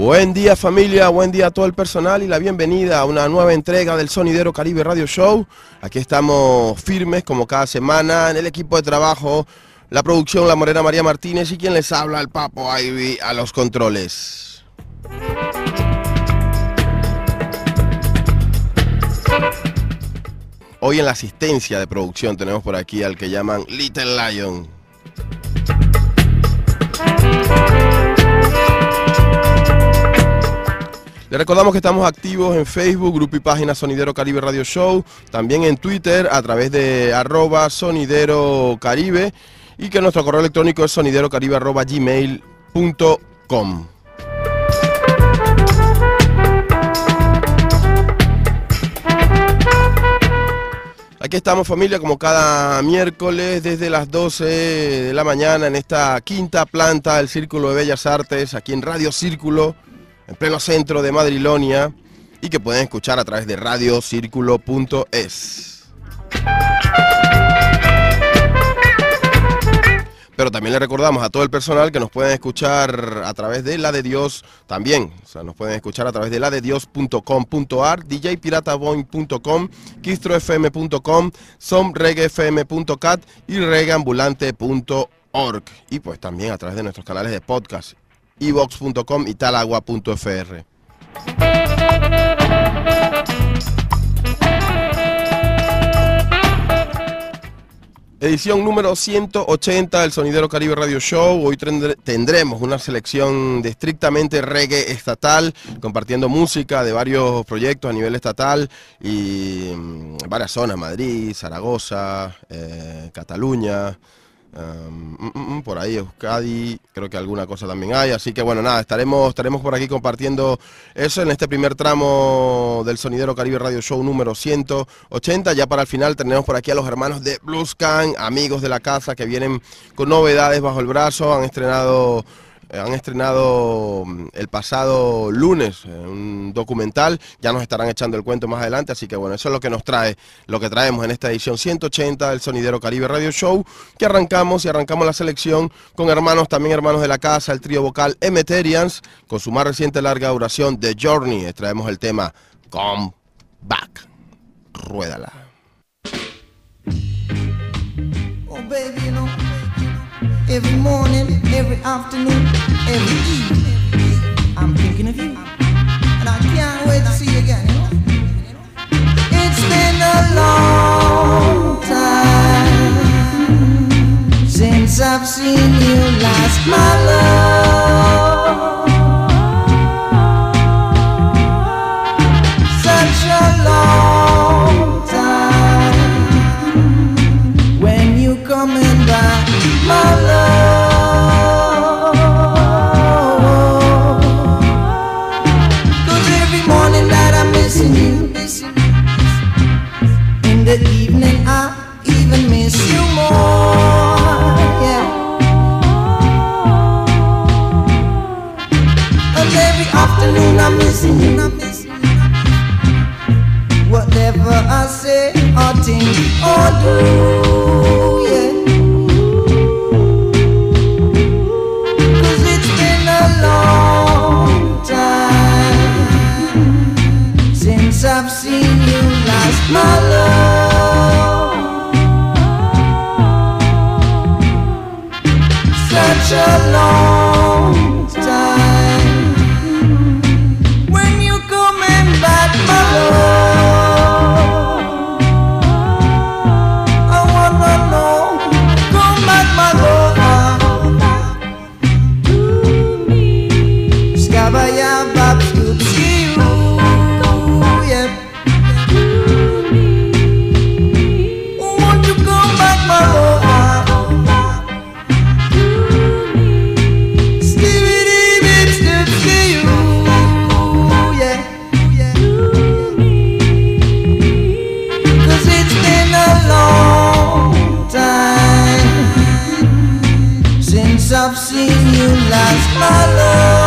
Buen día familia, buen día a todo el personal y la bienvenida a una nueva entrega del Sonidero Caribe Radio Show. Aquí estamos firmes como cada semana en el equipo de trabajo, la producción, la morena María Martínez y quien les habla, el Papo Ivy a los controles. Hoy en la asistencia de producción tenemos por aquí al que llaman Little Lion. Les recordamos que estamos activos en Facebook, grupo y página Sonidero Caribe Radio Show, también en Twitter a través de @SonideroCaribe y que nuestro correo electrónico es soniderocaribe@gmail.com. Aquí estamos familia como cada miércoles desde las 12 de la mañana en esta quinta planta del Círculo de Bellas Artes, aquí en Radio Círculo, en pleno centro de Madrilonia, y que pueden escuchar a través de radiocirculo.es. Pero también le recordamos a todo el personal que nos pueden escuchar a través de La de Dios también. O sea, nos pueden escuchar a través de ladedios.com.ar, djpirataboing.com, kistrofm.com, somreggaefm.cat y reggaeambulante.org. Y pues también a través de nuestros canales de podcast, ivox.com y talagua.fr. Edición número 180 del Sonidero Caribe Radio Show. Hoy tendremos una selección de estrictamente reggae estatal, compartiendo música de varios proyectos a nivel estatal y varias zonas, Madrid, Zaragoza, Cataluña, por ahí Euskadi, creo que alguna cosa también hay, así que bueno, nada, estaremos por aquí compartiendo eso en este primer tramo del Sonidero Caribe Radio Show número 180. Ya para el final tenemos por aquí a los hermanos de Bluescan, amigos de la casa que vienen con novedades bajo el brazo. Han estrenado el pasado lunes un documental, ya nos estarán echando el cuento más adelante, así que bueno, eso es lo que nos trae, lo que traemos en esta edición 180 del Sonidero Caribe Radio Show, que arrancamos la selección con también hermanos de la casa, el trío vocal Emeterians, con su más reciente larga duración, The Journey. Traemos el tema Come Back. Ruédala. Oh baby, you know, every morning, every afternoon, every evening, I'm thinking of you, and I can't wait to see you again, you know? It's been a long time since I've seen you last, my love. Such a long time when you coming back, my love. 'Cause every morning that I'm missing you, in the evening I even miss you more, yeah. And every afternoon I'm missing you, whatever I say or think or do, yeah. Long time since I've seen you last, my love. Such a long time when you coming back, my love. I wanna know, come back, my love. Scabaya Bob Scoops you, yeah. Won't you come back, my love? Stevie Bit Scoops you, yeah. 'Cause it's been a long time since I've seen you last, my love.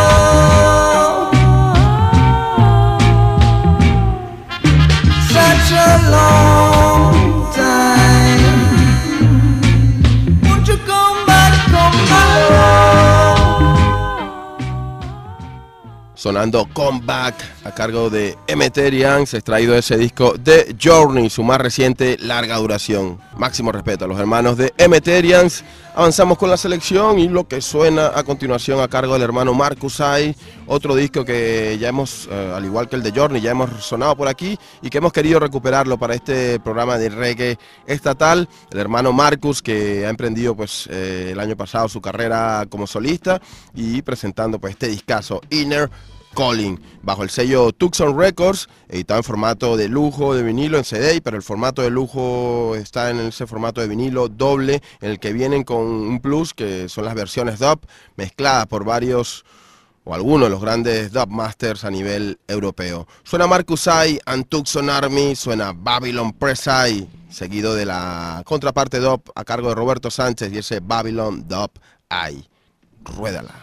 Such a long time. Won't you come back, my love? sonando Comeback a cargo de Emeterians, extraído de ese disco The Journey, su más reciente larga duración. Máximo respeto a los hermanos de Emeterians. Avanzamos con la selección y lo que suena a continuación a cargo del hermano Marcus I, otro disco que ya hemos, al igual que el de Journey, ya hemos sonado por aquí y que hemos querido recuperarlo para este programa de reggae estatal. El hermano Marcus, que ha emprendido pues el año pasado su carrera como solista y presentando pues este discazo Inner Calling, bajo el sello Tucson Records, editado en formato de lujo de vinilo en CD, pero el formato de lujo está en ese formato de vinilo doble, en el que vienen con un plus, que son las versiones dub, mezcladas por varios o algunos de los grandes dub masters a nivel europeo. Suena Marcus I and Tucson Army, suena Babylon Press I, seguido de la contraparte dub a cargo de Roberto Sánchez y ese Babylon Dub I. Ruédala.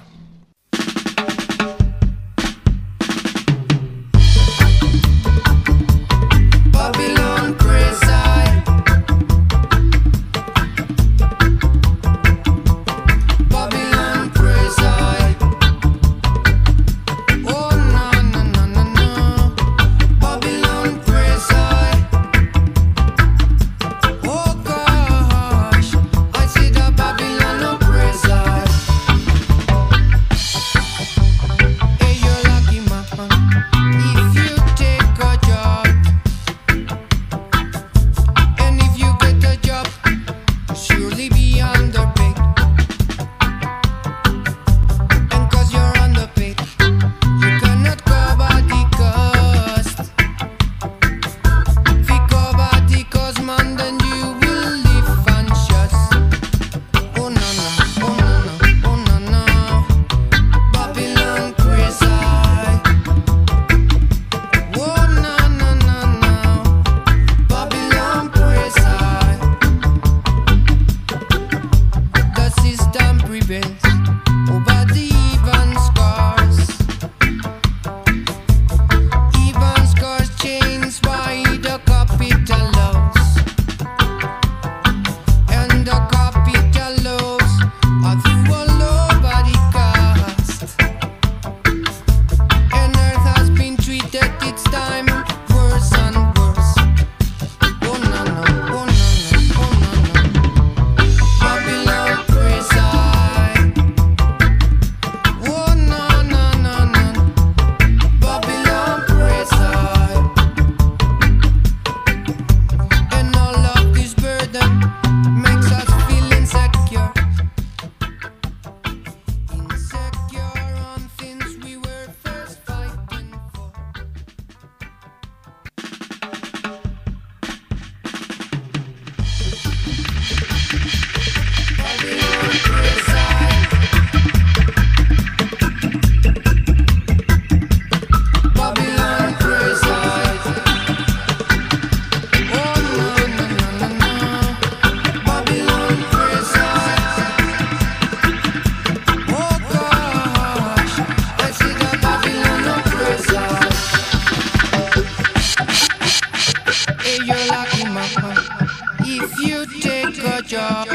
Babylon praise I. Babylon praise I. Oh no no no no no. Babylon praise I. Oh gosh, I see the Babylon praise I. Hey, you're lucky man, if you take a job. And if you get a job, surely be underpaid. And cause you're underpaid, you cannot cover the cost. If you cover the cost, man, then you will live anxious. Oh no no, oh no no, oh no no. Babylon praise I. Oh no no no no. Babylon praise I. The system prevails over the even scars. Even scars chains by the capital loss. And the capital loss are through all over the cast. And earth has been treated its time worse and worse. Oh no no, oh no no, oh no no. Babylon praise I. Oh no no no no. Babylon praise I. And all of this burden makes us feel insecure. Insecure on things we were first fighting for. Babylon praise I. Babylon praise I. Oh no no no no no. Babylon praise I. Oh gosh, I see the Babylon praise I. Hey, you're lucky man, if you take a job.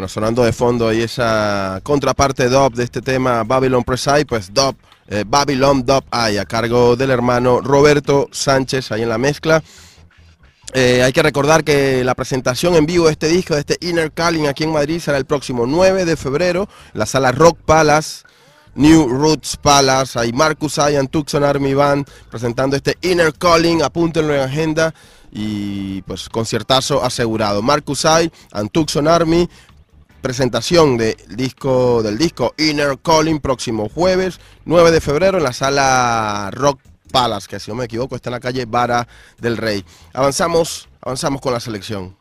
Bueno, sonando de fondo ahí esa contraparte dub de este tema Babylon Precise, pues dub, Babylon Dub Eye, a cargo del hermano Roberto Sánchez ahí en la mezcla. Hay que recordar que la presentación en vivo de este disco, de este Inner Calling aquí en Madrid, será el próximo 9 de febrero, en la sala Rock Palace, New Roots Palace. Hay Marcus I and Tucson Army Band presentando este Inner Calling, apúntenlo en agenda y pues conciertazo asegurado. Marcus I and Tucson Army, presentación del disco Inner Calling, próximo jueves 9 de febrero en la sala Rock Palace, que si no me equivoco está en la calle Vara del Rey. Avanzamos con la selección.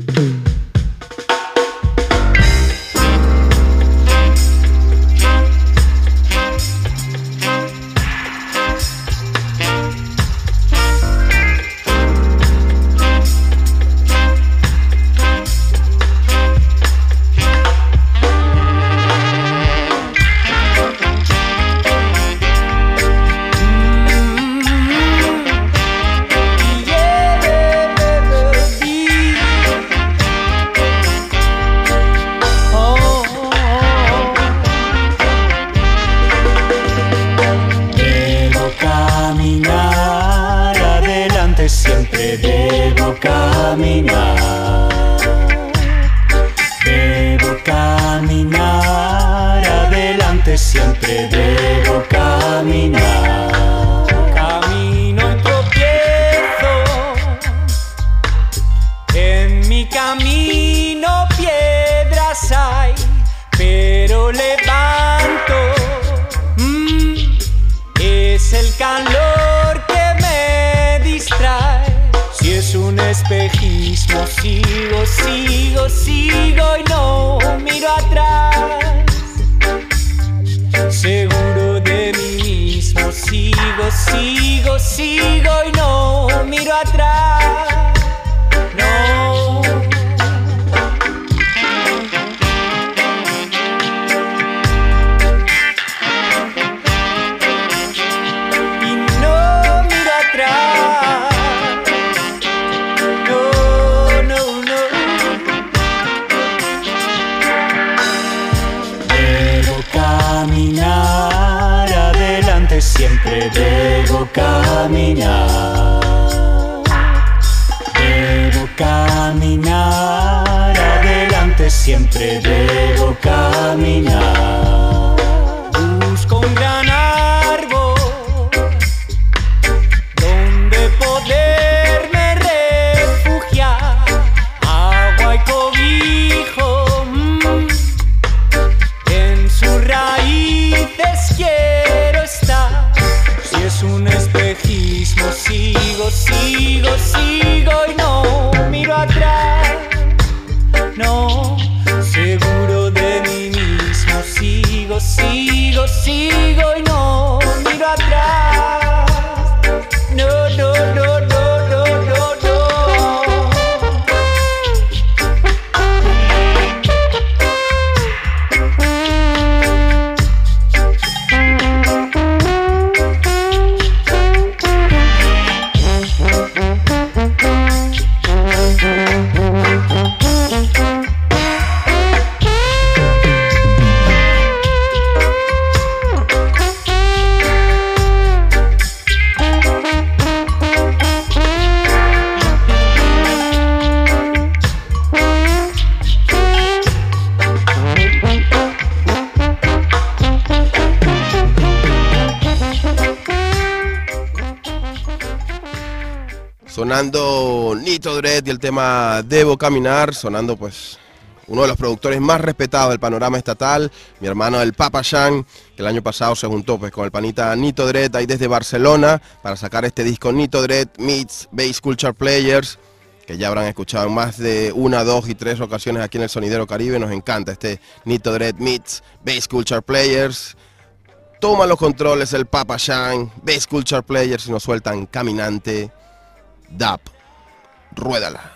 Debo caminar, adelante siempre debo caminar. Camino y tropiezo, en mi camino piedras hay, pero levanto, es el calor que me distrae. Si es un espejismo, sigo, sigo, sigo y no miro atrás. Seguro de mí mismo, sigo, sigo, sigo y no miro atrás. No. Y no miro atrás. Caminar, adelante siempre debo caminar. Debo caminar, adelante siempre debo caminar. Busco un gran árbol donde poderme refugiar, agua y cobijo. Sus raíces quiero estar. Si es un espejismo, sigo, sigo, sigo y no miro atrás. No, seguro de mí mismo, sigo, sigo, sigo y no miro atrás. No, no, no, no, no, no, no. Sonando Nito Dread y el tema Debo Caminar, sonando pues uno de los productores más respetados del panorama estatal, mi hermano el Papa Shan, que el año pasado se juntó pues con el panita Nito Dread ahí desde Barcelona para sacar este disco Nito Dread meets Bass Culture Players, que ya habrán escuchado en más de 1, 2 y 3 ocasiones aquí en el Sonidero Caribe. Nos encanta este Nito Dread meets Bass Culture Players. Toma los controles el Papa Shan, Bass Culture Players, y nos sueltan Caminante Dub. Ruédala.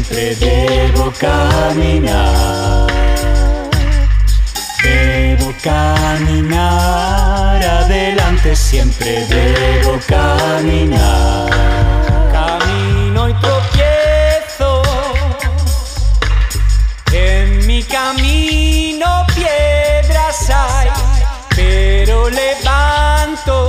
siempre debo caminar. Debo caminar, adelante siempre debo caminar. Camino y tropiezo, en mi camino piedras hay, pero levanto.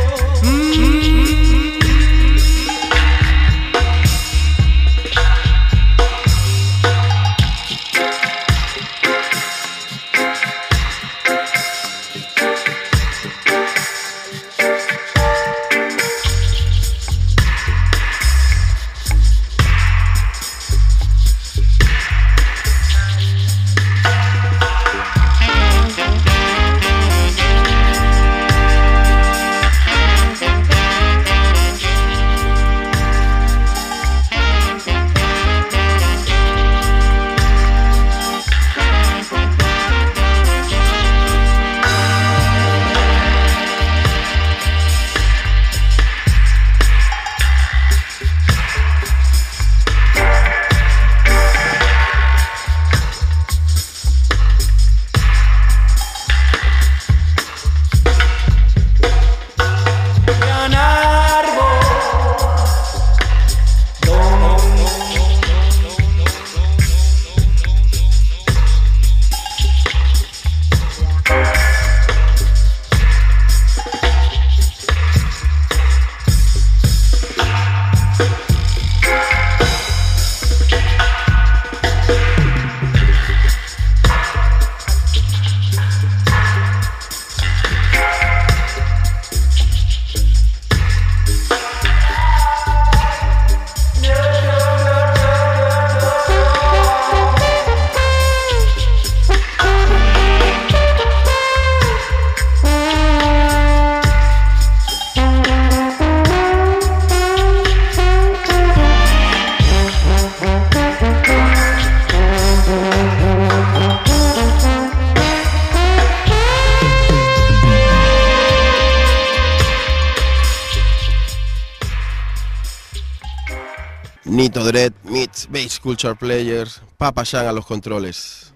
Nito Dread meets Bass Culture Players, Papayán a los controles.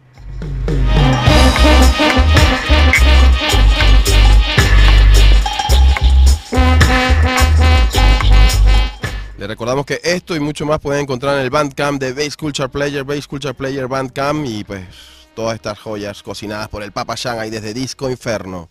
Les recordamos que esto y mucho más pueden encontrar en el Bandcamp de Bass Culture Player Bandcamp, y pues todas estas joyas cocinadas por el Papayán ahí desde Disco Inferno.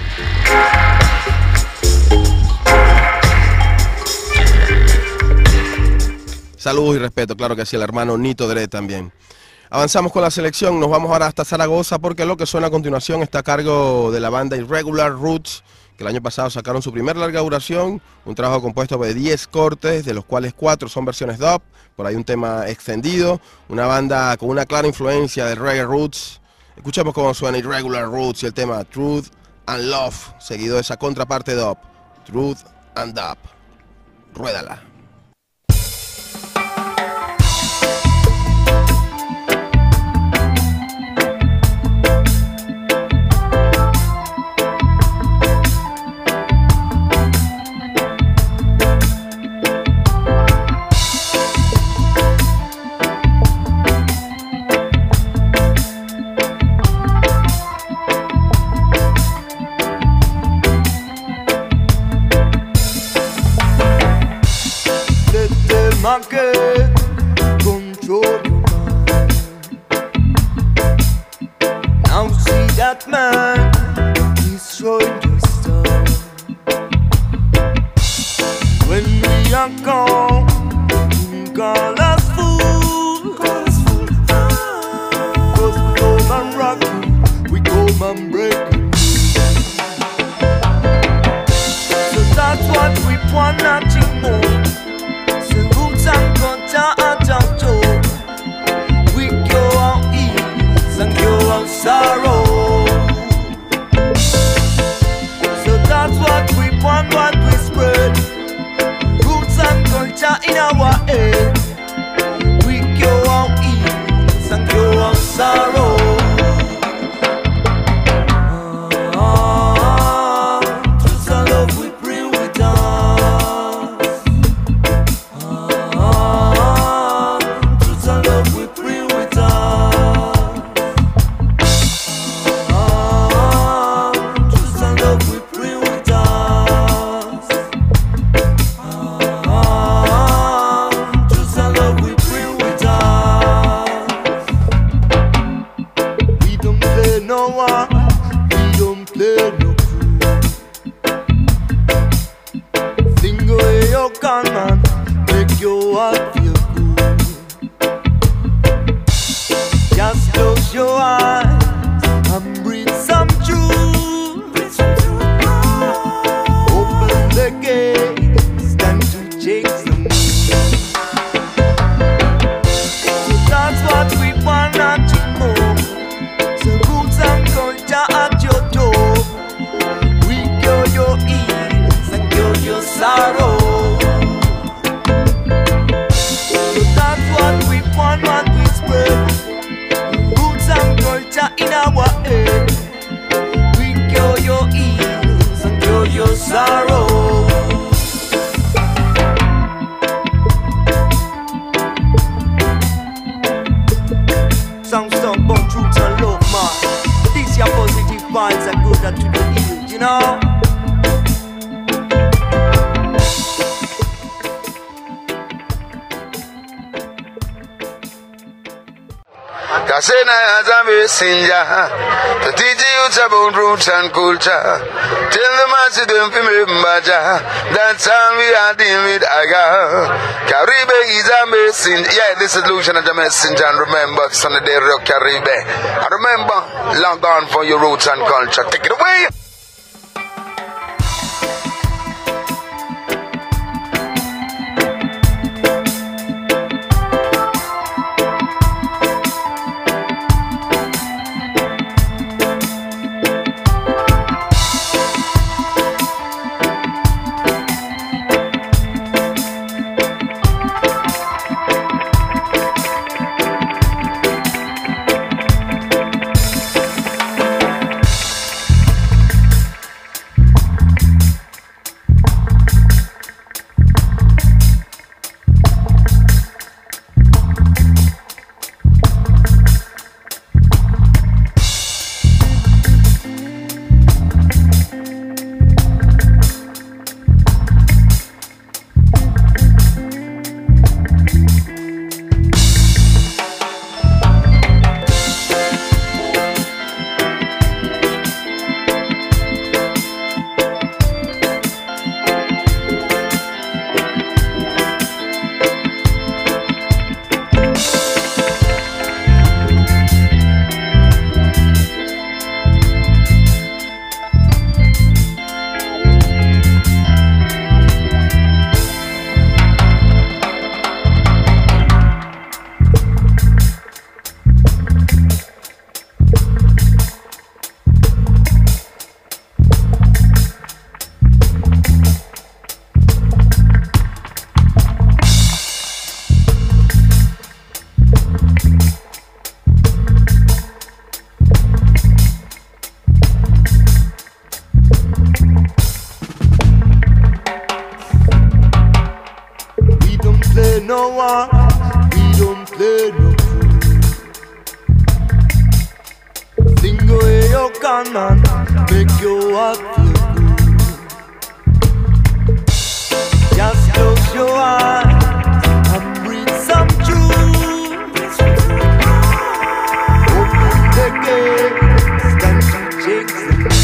Saludos y respeto, claro que sí, el hermano Nito Dread también. Avanzamos con la selección, nos vamos ahora hasta Zaragoza porque lo que suena a continuación está a cargo de la banda Irregular Roots, que el año pasado sacaron su primer larga duración, un trabajo compuesto de 10 cortes, de los cuales 4 son versiones dub, por ahí un tema extendido, una banda con una clara influencia de reggae roots. Escuchemos cómo suena Irregular Roots y el tema Truth and Love, seguido de esa contraparte dub, Truth and Dub. Ruédala. Market, control your mind. Now see that man, he's showing you stuff. When we are gone, call us fools. Cause we come and rock you, we come and break you. So that's what we want to know. We go out ease and go out sorrow. So that's what we want, what we spread. Roots and culture in our head. We go out ease and go out sorrow. Truth and love we bring with us. know. Kasena as a messenger to teach you about roots and culture. Tell the masses them to remember that's how we are dealing with Aga. Caribe is a messenger. Yeah, this is Lucian as a messenger. And remember, Sunday day rock Caribe. And remember, long gone for your roots and culture. Take it away. No one, we don't play no fool. Sing away your gun, man, make your heart feel good. Just close your eyes and breathe some truth. Open the gate, stand to change the mood.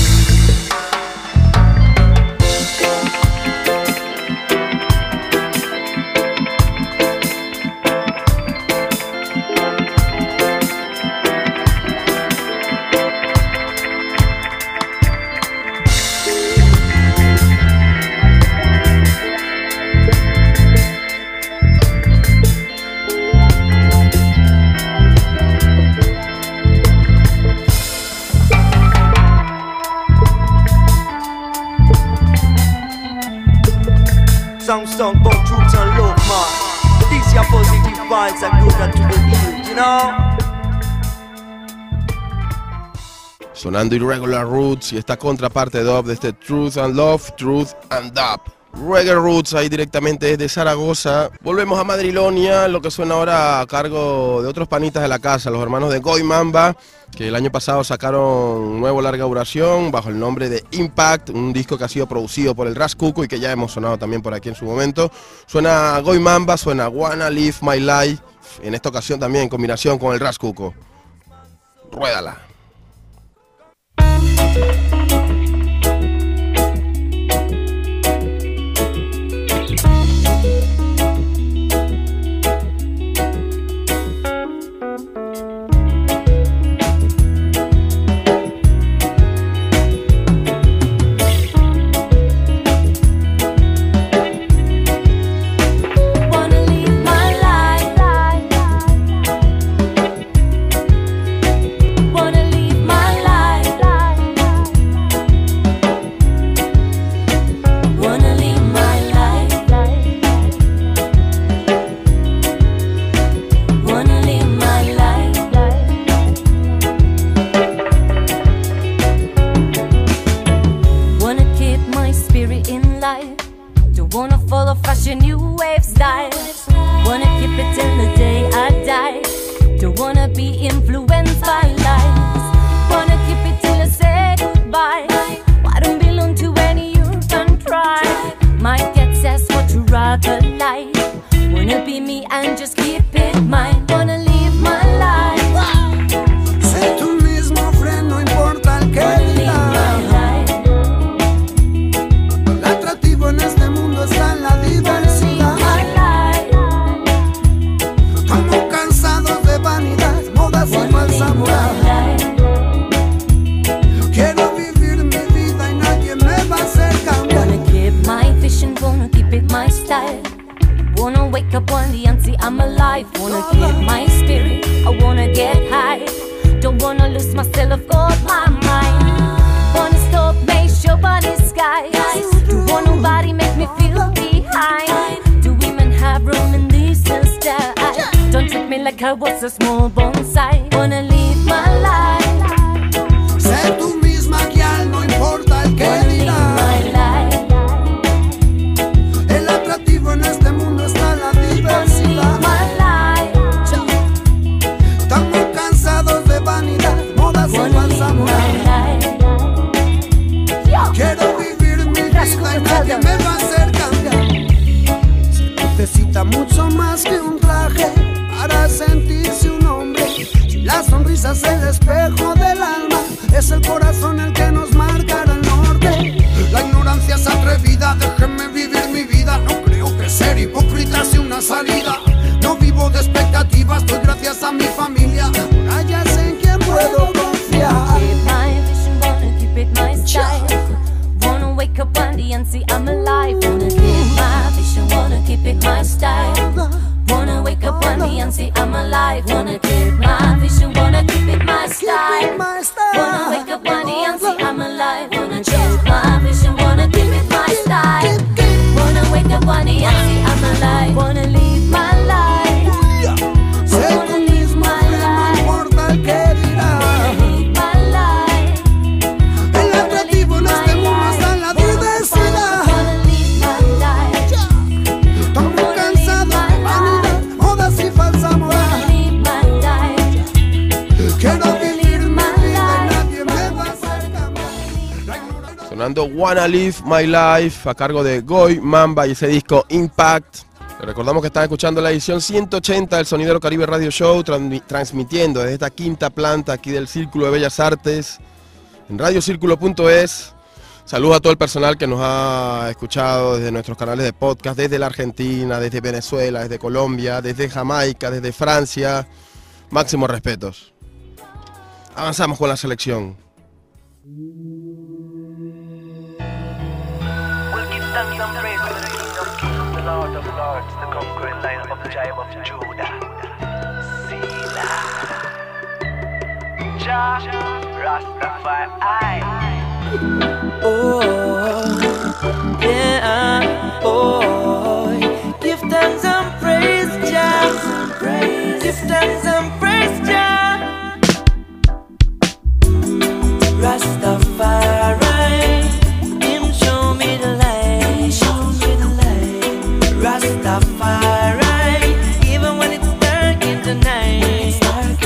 Song about truth and love, man. These your positive vibes are good to the ear, you know. Sonando Irregular Roots y esta contraparte dub de este Truth and Love, Truth and Dub. Reggae Roots ahí directamente desde Zaragoza. Volvemos a Madrilonia, lo que suena ahora a cargo de otros panitas de la casa, los hermanos de Goy Mamba, que el año pasado sacaron un nuevo larga duración bajo el nombre de Impact, un disco que ha sido producido por el Ras Cuco y que ya hemos sonado también por aquí en su momento. Suena Goy Mamba, suena Wanna Live My Life, en esta ocasión también en combinación con el Ras Cuco. Ruédala. Wanna life, wanna keep my spirit, I wanna get high. Don't wanna lose myself, got my mind. Wanna stop, make sure body skies. Don't want nobody make me feel behind. Do women have room in this style? Don't treat me like I was a small bonsai. Wanna live my life. Sé tú misma, guial, no importa el que Wanna live dirá. my life. El atractivo en este mundo está la Wanna live diversidad. my life. Estamos cansados de vanidad, modas y Wanna live falsa my moral. life. Quiero vivir mi vida y nadie me va a hacer cambiar. Se necesita mucho más que un traje para sentirse un hombre. Si la sonrisa es el espejo del alma, es el corazón el que nos marcará el norte. La ignorancia es atrevida, déjenme vivir mi vida. No creo que ser hipócrita sea una salida. No vivo de expectativas, doy gracias a mi familia. Ahora ya sé en quién puedo confiar. Keep my vision, wanna keep it my style. Wanna wake up one day and see I'm alive. Wanna keep my vision, wanna keep it my style. Wanna wake up one day and see I'm alive. Wanna keep my vision, wanna keep it my style. Wanna wake up one day and see I'm alive. Wanna keep my vision, wanna keep it my style. Wanna wake up one day and see I'm alive. Wanna live my life. Sé Wanna tú live mismo, my no life. importa el que dirá. Wanna live my life. El atractivo en este mundo está en la diversidad. Wanna live my life. Estamos cansados de vanidad, modas y falsa Wanna moral. live my life. Quiero vivir mi vida y nadie me va a hacer cambiar. La ignorancia- Sonando Wanna Live My Life a cargo de Goy Mamba y ese disco Impact. Les recordamos que están escuchando la edición 180 del Sonidero Caribe Radio Show, transmitiendo desde esta quinta planta aquí del Círculo de Bellas Artes en radiocirculo.es. Saludos a todo el personal que nos ha escuchado desde nuestros canales de podcast, desde la Argentina, desde Venezuela, desde Colombia, desde Jamaica, desde Francia. Máximos respetos. Avanzamos con la selección. We'll give thanks and praise to the King of Kings, the Lord of Lords, the conquering Lion of the tribe of Judah. Selah. Jah Rastafari. Oh, yeah, oh, give thanks and praise, Jah. Give thanks and praise, Jah. Rastafari, Him show me the light, Rastafari, even when it's dark in the night,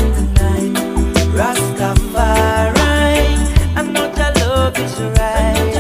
Rastafari, I know that love is right.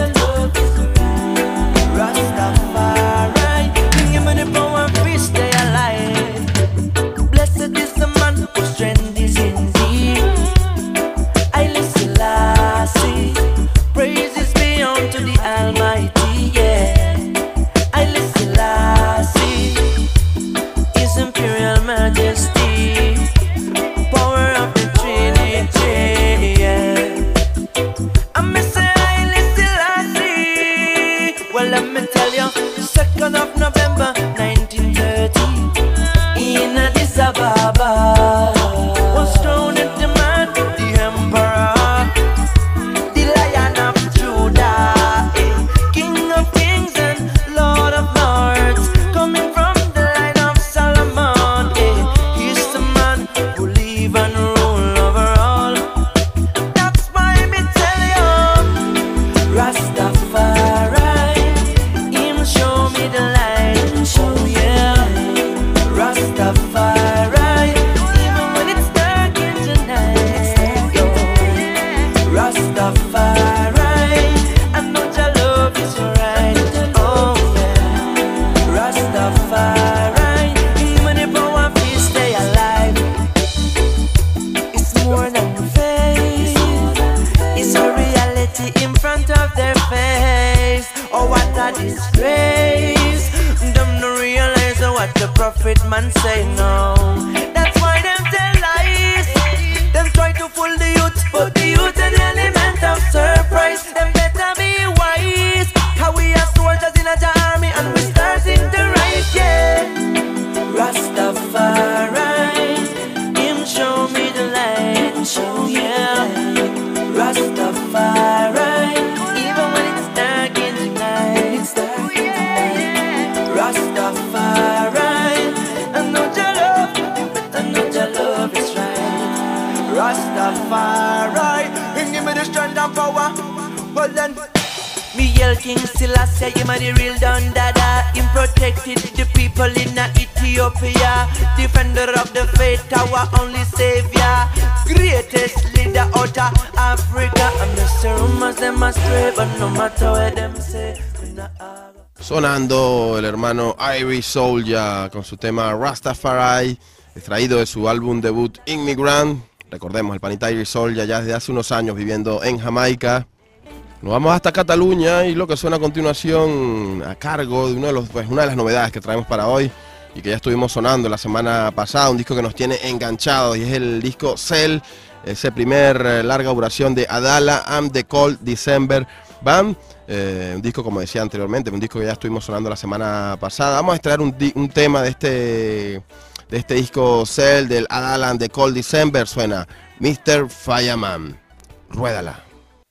Rastafari, give me the power to stay alive. Blessed is the man whose strength is in thee. I listen, Lassie. Praises be unto the Almighty, yeah. I listen, Lassie. His Imperial Majesty, power of the Trinity, yeah. I'm say I listen, Lassie. Well, let me tell you, the 2nd of November, 1930, in Addis Ababa, was thrown at the man, the emperor, the Lion of Judah, King of kings and Lord of lords, coming from the line of Solomon. He's the man who live and rule over all. That's why me tell you, Rastafari, Him show me the light. Oh yeah, Rastafari, even when it's dark in the night. Yo, Rastafari, I know your love is right. Oh yeah, Rastafari, even if our feet stay alive, it's more than faith. It's a reality in front of their face. Oh, what a disgrace. Them no realize what the prophet man say no. That's why them tell lies. Them try to fool the youth, but the youth is the element of surprise. Them better be wise. How we are soldiers in a army and we starting to rise, yeah. Rastafari. Hail King Selassie, him a the real Don Dada. Him protected the people in Ethiopia. Defender of the faith, our only savior. Greatest leader out of Africa. And Mr. Rumors, them a stray, but no matter where them say, we not have. Sonando el hermano Irie Soulja con su tema Rastafari, extraído de su álbum debut Immigrant. Recordemos, el panita Irie Soulja ya desde hace unos años viviendo en Jamaica. Nos vamos hasta Cataluña y lo que suena a continuación a cargo de una de las novedades que traemos para hoy y que ya estuvimos sonando la semana pasada, un disco que nos tiene enganchados y es el disco Cell, ese primer larga duración de Adala and the Cold December Band. Un disco, como decía anteriormente, un disco que ya estuvimos sonando la semana pasada. Vamos a extraer un tema de este disco Cell, del Adala and the Cold December. Suena Mr. Fireman. Ruédala.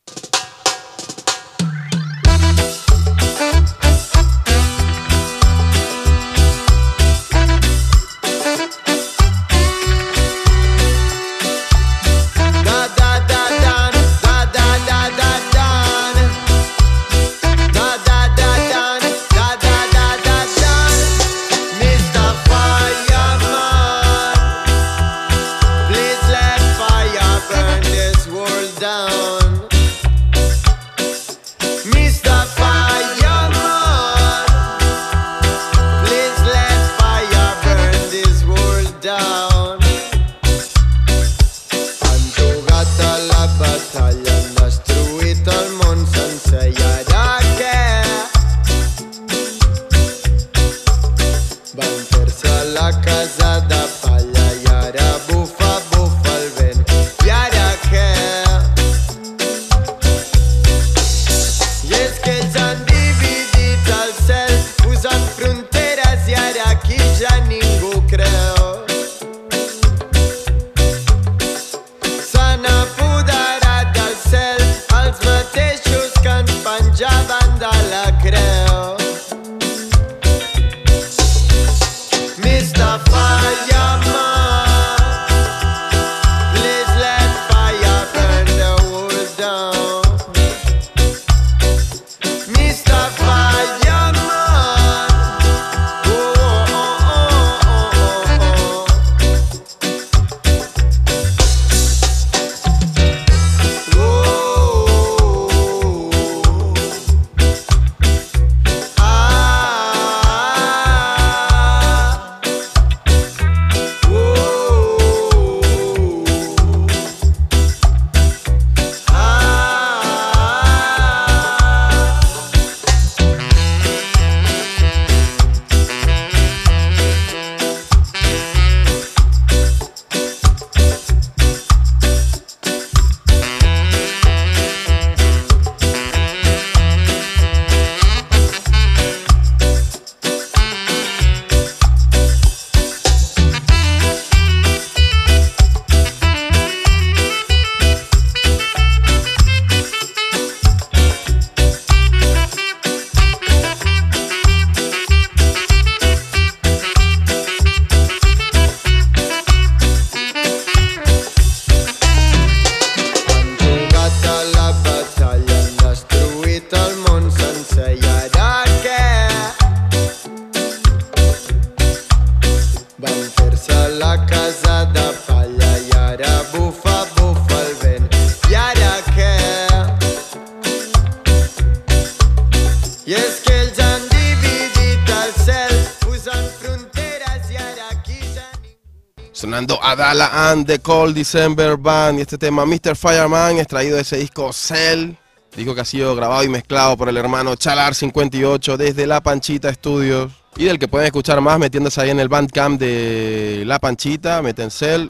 Sonando Adala and the Cold December Band y este tema Mr. Fireman, extraído de ese disco Cell, disco que ha sido grabado y mezclado por el hermano Chalar 58 desde La Panchita Studios, y del que pueden escuchar más metiéndose ahí en el Bandcamp de La Panchita, meten Cell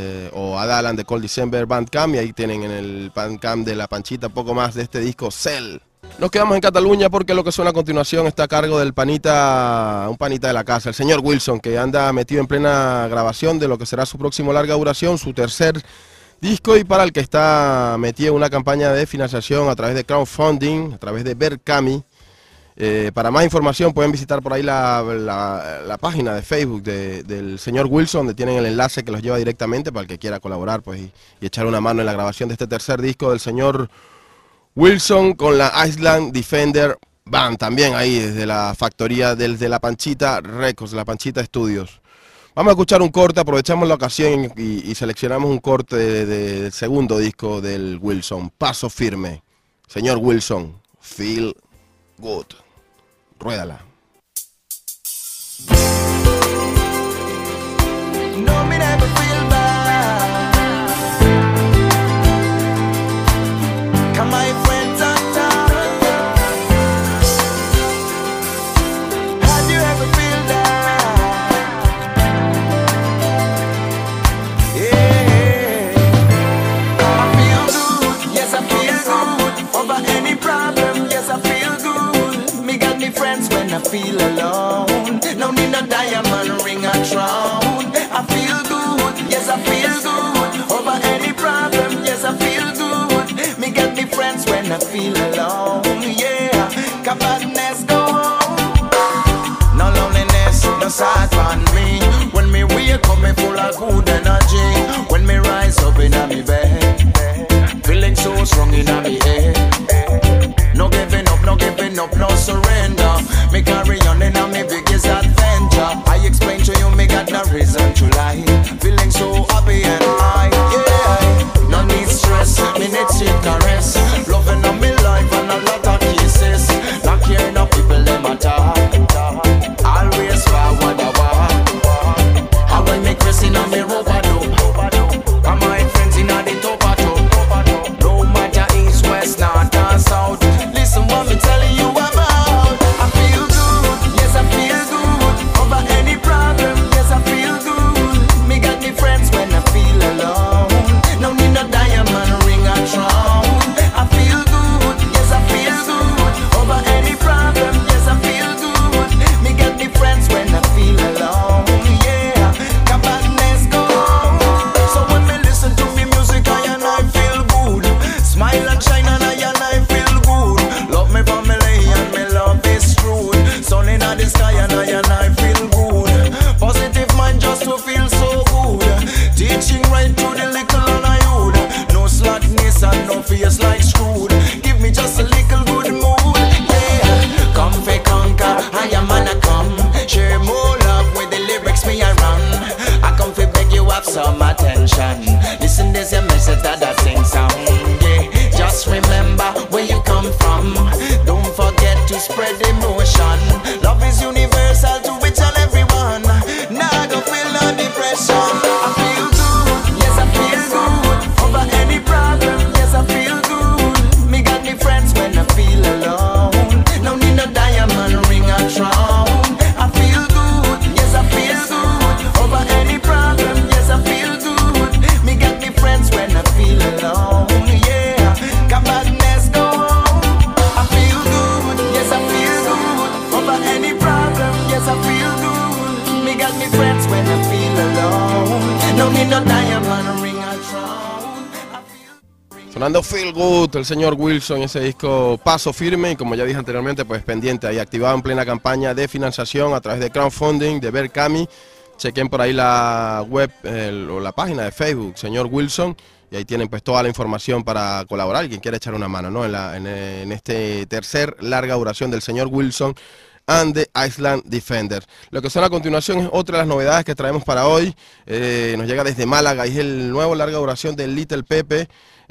o Adala and the Cold December Bandcamp y ahí tienen en el Bandcamp de La Panchita poco más de este disco Cell. Nos quedamos en Cataluña porque lo que suena a continuación está a cargo del panita, un panita de la casa, el señor Wilson, que anda metido en plena grabación de lo que será su próximo larga duración, su tercer disco, y para el que está metido en una campaña de financiación a través de crowdfunding, a través de Berkami. Para más información pueden visitar por ahí la página de Facebook del señor Wilson, donde tienen el enlace que los lleva directamente para el que quiera colaborar pues, y echar una mano en la grabación de este tercer disco del señor Wilson con la Island Defender Band, también ahí desde la factoría, desde la Panchita Records, la Panchita Studios. Vamos a escuchar un corte, aprovechamos la ocasión y seleccionamos un corte del segundo disco del Wilson, Paso Firme. Señor Wilson, Feel Good. Ruédala. No, me never feel bad. Come my friends and talk. Have you ever feel that? Yeah. I feel good, yes I feel good. Over any problem, yes I feel good. Me got me friends when I feel alone. No need no diamond ring or crown. I feel good, yes I feel good. Over any problem, yes I feel good. Me get me friends when I feel alone. Yeah, badness go home. No loneliness, no sad on me. When me wake up, me full of good energy. When me rise up in me bed, feeling so strong in me head. No giving up, no surrender. Me carry on in me biggest adventure. I explain to you, me got no reason to lie. Feeling so happy and high, yeah. No need stress, me need sweet caress. Loving on me life and a lot of kisses. Not caring of people them attack. Always forward a walk. And when me crossing on me rubber dope, and my friends in a the top of top. No matter east, west, north or south. Listen what me telling you about. I feel good, yes I feel good. Over any problem, yes I feel good. Me got me friends when I feel alone. No need no diamond ring or crown. I feel good, yes I feel good. Over any problem, yes I feel good. Me got me friends when I feel alone. Yeah, badness go home. So when me listen to me music, I feel good. Smile and shine and I feel good. Love me family and me love is true. Sun in the sky and I feel good. Positive mind just to feel so good. Teaching right through the little and I youth. No slackness and no face like screwed. Give me just a little good mood. Yeah, come for conquer, I am man I come. Share more love with the lyrics me I run. I come for beg you have some attention. Listen, there's a message that I sing sound. Yeah, just remember where you come from. Don't forget to spread emotion. Love is universal to each and everyone. Now I don't feel no depression. I feel good, yes I feel good. Over any problem, yes I feel good. Me got me friends when I feel alone. No need no diamond ring or crown. I feel good, yes I feel good. Over any problem, yes I feel good. Me got me friends when I feel alone. Yeah, badness go home. I feel good, yes I feel good. Over any problem, yes I feel good. Me got me friends when I feel alone. No need no diamond ring or crown. I feel Sonando Feel Good, el señor Wilson, ese disco Paso Firme, y como ya dije anteriormente, pues pendiente ahí, activado en plena campaña de financiación a través de crowdfunding de Berkami. Chequen por ahí la web o la página de Facebook, señor Wilson, y ahí tienen pues toda la información para colaborar, quien quiera echar una mano, ¿no? En este tercer larga duración del señor Wilson and the Island Defender. Lo que suena a continuación es otra de las novedades que traemos para hoy. Nos llega desde Málaga y es el nuevo larga duración de Little Pepe.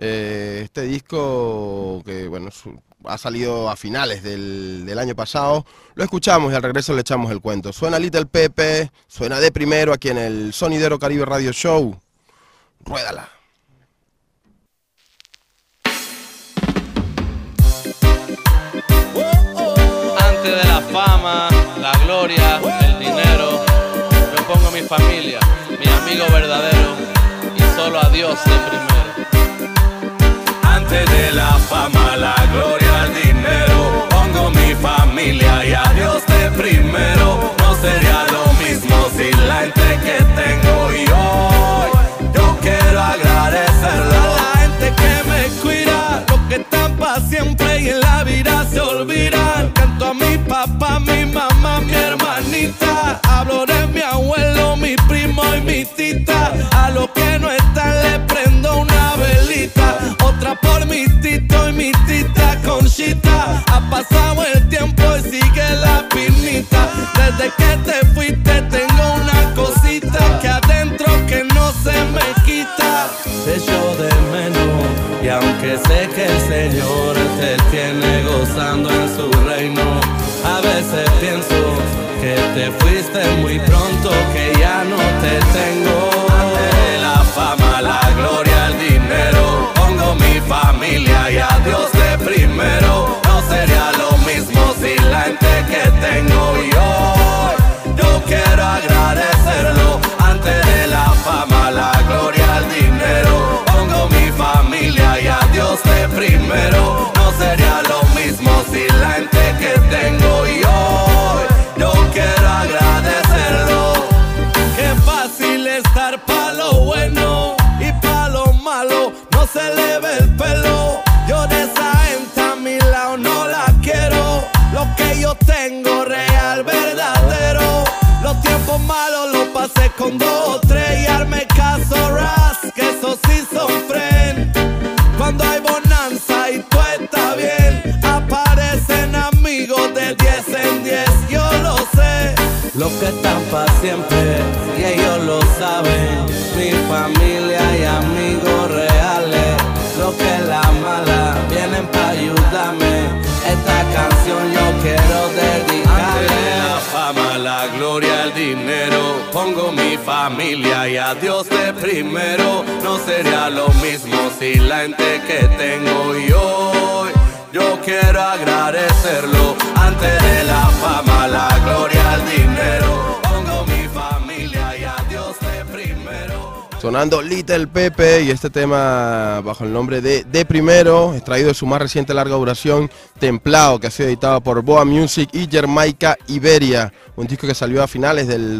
Este disco que bueno ha salido a finales del año pasado. Lo escuchamos y al regreso le echamos el cuento. Suena Little Pepe, suena de primero aquí en el Sonidero Caribe Radio Show. Ruédala. Antes de la fama, la gloria, el dinero, me pongo mi familia, mi amigo verdadero y solo a Dios de primero. Antes de la fama, la gloria, el dinero, pongo mi familia y a Dios de primero. No sería lo mismo sin la gente que tengo y hoy yo quiero agradecerle a la gente que me cuida, los que están para siempre y en la vida se olvidan. Canto a mi papá, mi mamá, mi hermanita, hablo de mi abuelo, mi primo y mi tita. A los que no están le prendo una velita, otra por mi tito y mi tita. pasado el tiempo y sigue la pinita. Desde que te fuiste tengo una cosita que adentro que no se me quita. Te echo de menos y aunque sé que el Señor te tiene gozando en su reino, a veces pienso que te fuiste muy pronto, que ya no te tengo. Ante la fama, la gloria, el dinero, pongo mi familia y a Dios de primero. No sería lo mismo sin la gente que tengo y hoy yo quiero agradecerlo. Antes de la fama, la gloria, el dinero, pongo mi familia y a Dios de primero. No sería lo mismo sin la gente que tengo y hoy yo quiero agradecerlo. Qué fácil estar pa' lo bueno y pa' lo malo no se le ve el pelo. Yo de esa gente a mi lado no la quiero. Lo que yo tengo real, verdadero. Los tiempos malos los pasé con 2 o 3 y arme caso ras, que esos sí son friend. Cuando hay bonanza y todo está bien, aparecen amigos de 10 en 10, yo lo sé. Los que están pa' siempre y ellos lo saben, mi familia y amigos reales. Los que la mala vienen pa' ayudarme, esta canción yo quiero dedicarle. La fama, la gloria, el dinero, pongo mi familia y a Dios de primero. No sería lo mismo sin la gente que tengo y hoy yo quiero agradecerlo. Antes de la fama, la gloria, el dinero, pongo mi familia y a Dios de primero. Sonando Little Pepe y este tema bajo el nombre de Primero, extraído de su más reciente larga duración, Templado, que ha sido editado por Boa Music y Jamaica Iberia, un disco que salió a finales del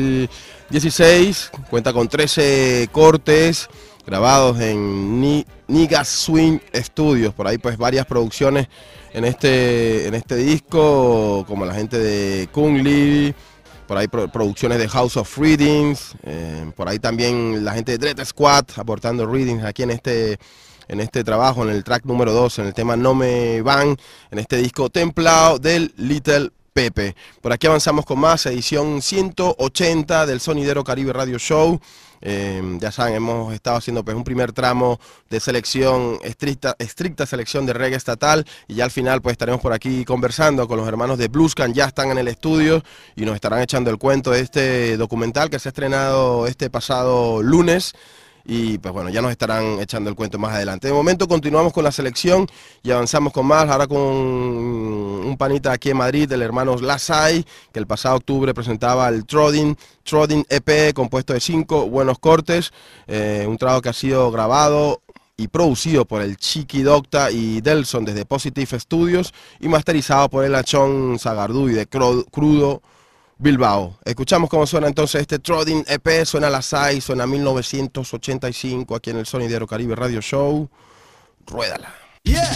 2016, cuenta con 13 cortes grabados en Nigga Swing Studios. Por ahí pues varias producciones en este disco, como la gente de Kung Lee, por ahí producciones de House of Readings, por ahí también la gente de Dread Squad aportando readings aquí en este trabajo, en el track número 2, en el tema No Me Van, en este disco Templado del Little Pepe. Por aquí avanzamos con más, edición 180 del Sonidero Caribe Radio Show. Ya saben, hemos estado haciendo pues un primer tramo de selección, estricta selección de reggae estatal, y ya al final pues estaremos por aquí conversando con los hermanos de Bluescan. Ya están en el estudio y nos estarán echando el cuento de este documental que se ha estrenado este pasado lunes. Y pues bueno, ya nos estarán echando el cuento más adelante. De momento continuamos con la selección y avanzamos con más, ahora con un panita aquí en Madrid, el hermano Lasai, que el pasado octubre presentaba el Trodin EP, compuesto de 5 buenos cortes, un trabajo que ha sido grabado y producido por el Chiqui Docta y Delson desde Positive Studios y masterizado por el Achón Sagardú y de Crudo Bilbao. Escuchamos cómo suena entonces este Trodin EP, suena Lasai, suena 1985 aquí en el Sonidero Caribe Radio Show. Ruédala. Yeah.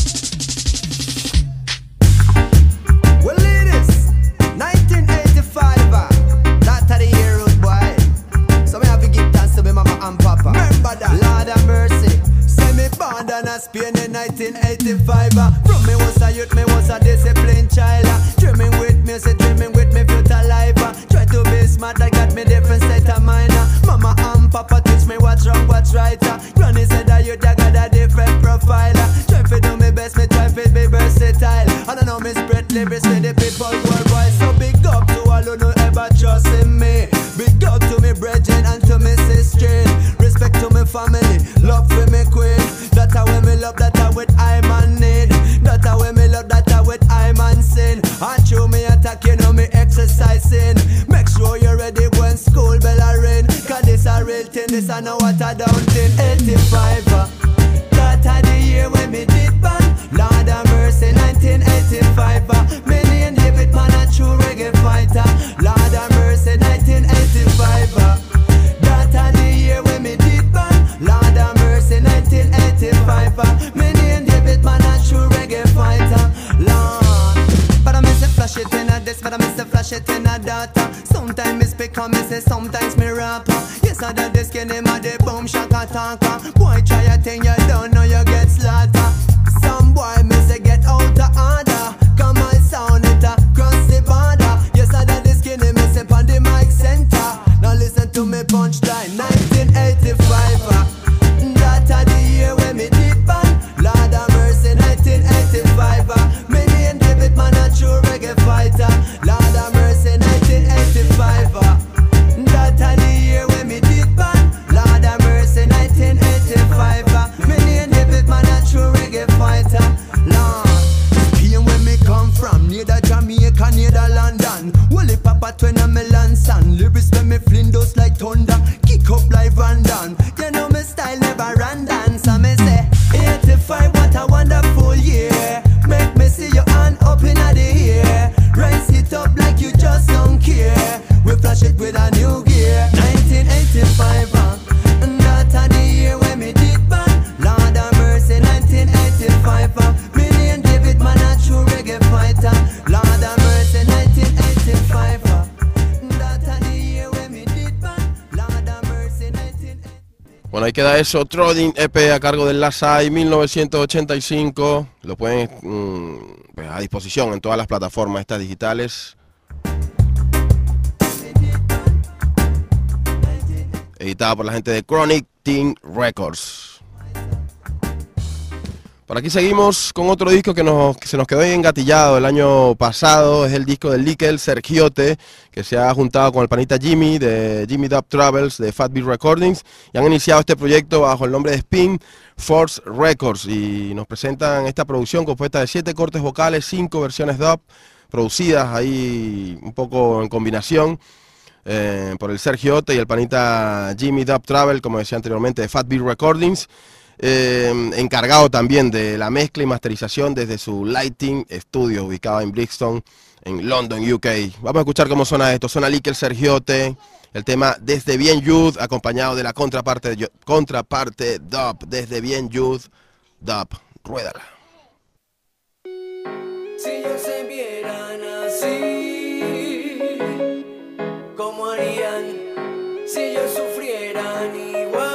Well, ladies, 1985, that of the year, old boy. So me have to give thanks to me mama and papa. Remember that. Lord have mercy. Say me born down a Spain in 1985. From me was a youth, me was a disciplined child. Dreaming with music, dreaming with me future life. Try to be smart, I got me different state of mind. Mama and papa teach me what's wrong, what's right. Granny said that you got a different profile. Try to do my best, me try to be versatile. And I know me spread lyrics with the people worldwide. So big up to all who no ever trust in me. Big up to me brethren and to me sister. Respect to me family, love for me queen. That's how me love, that's how it I man need. That's how me love, that's how it I man sin. And through me attack, you know me exercising. Make sure you're ready when school bell a ring. Cause this a real thing, this a no what I don't think. 85, that a the year when me did ban. Lord have mercy, 1985. Me name David man a true reggae fighter. Lord have mercy, 1985. That a the year when me did ban. Lord have mercy, 1985. Me name David man a true reggae fighter. Lord, but I miss a flash it in a this, but I miss a flash it in a data. Sometimes me speak and me say, sometimes me rap. Yes, I done this skin him a the boom shaka taka. Boy try a thing you don't know you get slaughter. Some boy me say get out of order. Bueno, ahí queda eso, Trodding EP a cargo del Lasai 1985. Lo pueden pues, a disposición en todas las plataformas estas digitales. Editada por la gente de Chronic Teen Records. Por aquí seguimos con otro disco que se nos quedó engatillado el año pasado. Es el disco del Likel Sergiote, que se ha juntado con el panita Jimmy de Jimmy Dub Travels de Fat Beat Recordings, y han iniciado este proyecto bajo el nombre de Spin Force Records, y nos presentan esta producción compuesta de 7 cortes vocales, 5 versiones dub producidas ahí un poco en combinación por el Sergiote y el panita Jimmy Dub Travel, como decía anteriormente, de Fat Beat Recordings. Encargado también de la mezcla y masterización desde su Lighting Studio, ubicado en Brixton, en London, UK. Vamos a escuchar cómo suena esto. Suena Likel Sergiote, el tema Desde Bien Youth, acompañado de la contraparte dub, Desde Bien Youth dub. Ruédala. Si ellos se vieran así, ¿cómo harían? Si ellos sufrieran igual,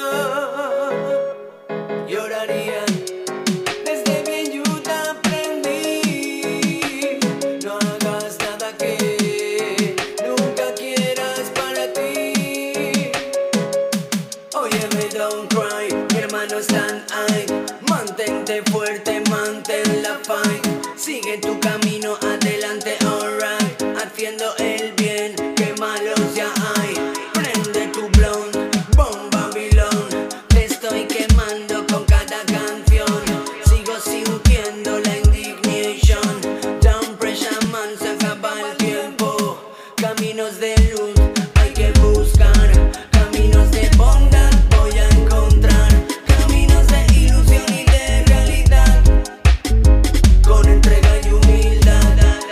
llorarían. Desde bien yo te aprendí, no hagas nada que nunca quieras para ti. Óyeme, don't cry, mi hermano están ahí. Mantente fuerte, mantén la fight. Sigue tu camino adelante, alright. Haciendo el bien, que malos ya hay. Prende tu blond, bomb Babylon. Te estoy quemando con cada canción. Sigo sintiendo la indignation. Down pressure man, se acaba el tiempo. Caminos de luz hay que buscar. Caminos de bondad voy a encontrar. Caminos de ilusión y de realidad. Con entrega y humildad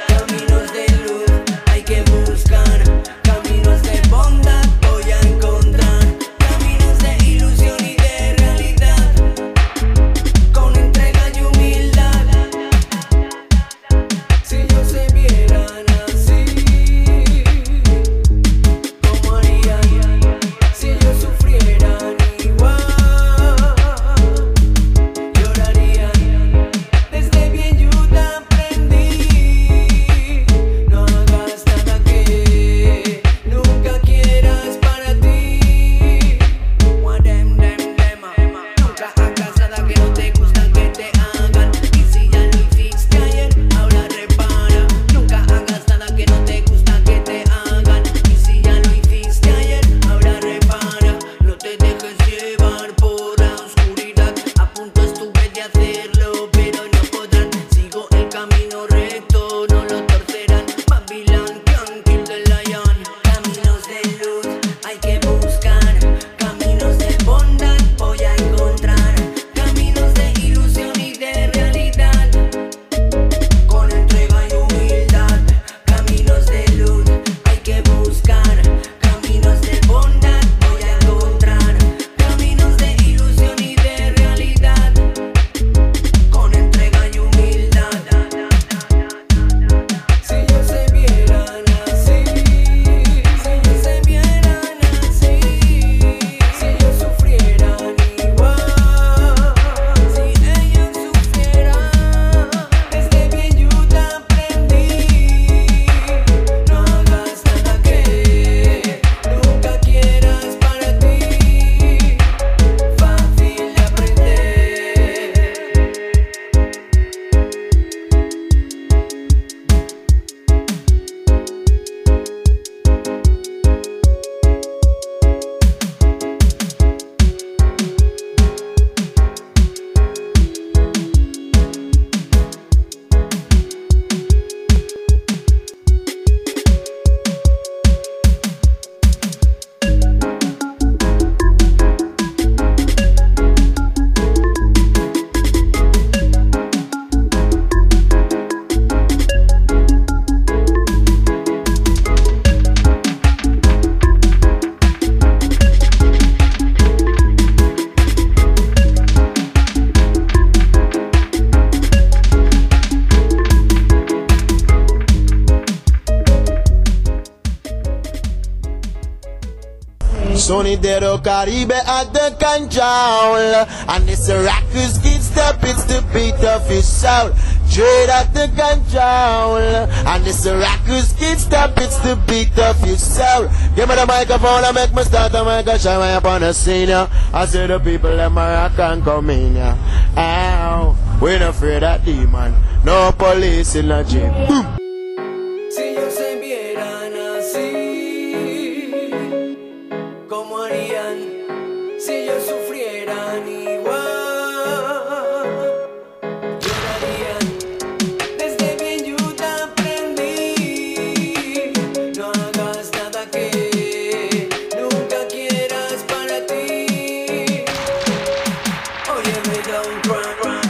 Sonidero Caribe at the control. And this Raccoons kids step, it's the beat of his soul. Trade at the control. And this Raccoons kids step, it's the beat of his soul. Give me the microphone and make me start to make a shine up on the scene. I see the people that my rock and come in. Ow, we not afraid of demon. No police in the gym. Boom. Si ellos se vieran así, ¿cómo harían? Si ellos sufrieran igual, llorarían. Desde bien yo te aprendí, no hagas nada que nunca quieras para ti. Óyeme, don't run.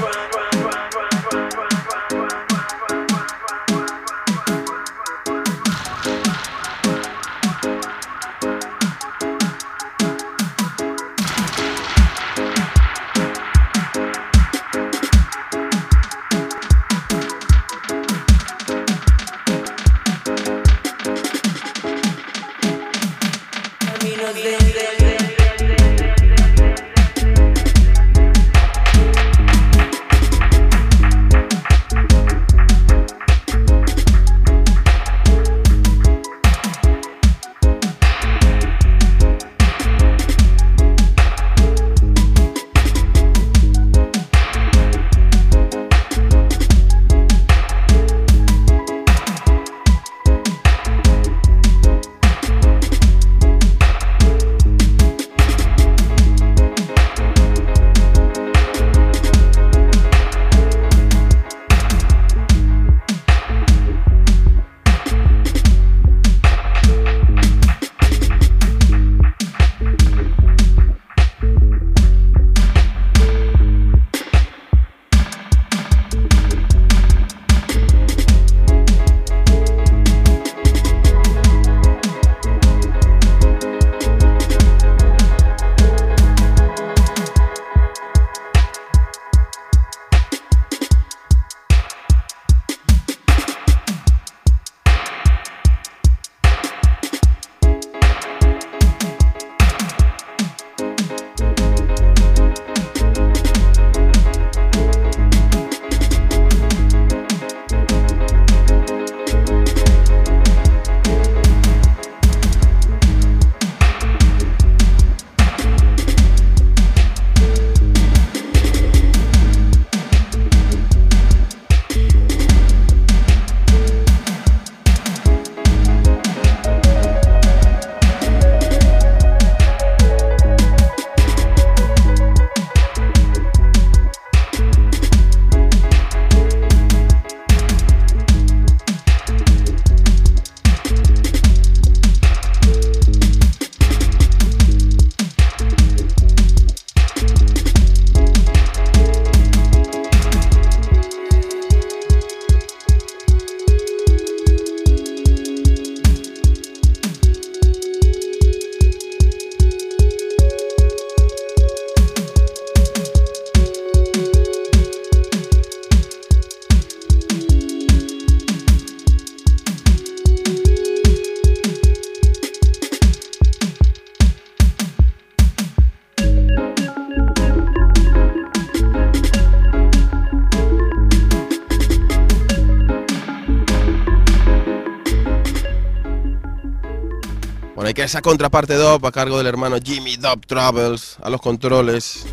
Bueno, hay que esa contraparte dub a cargo del hermano Jimmy Dub Troubles a los controles.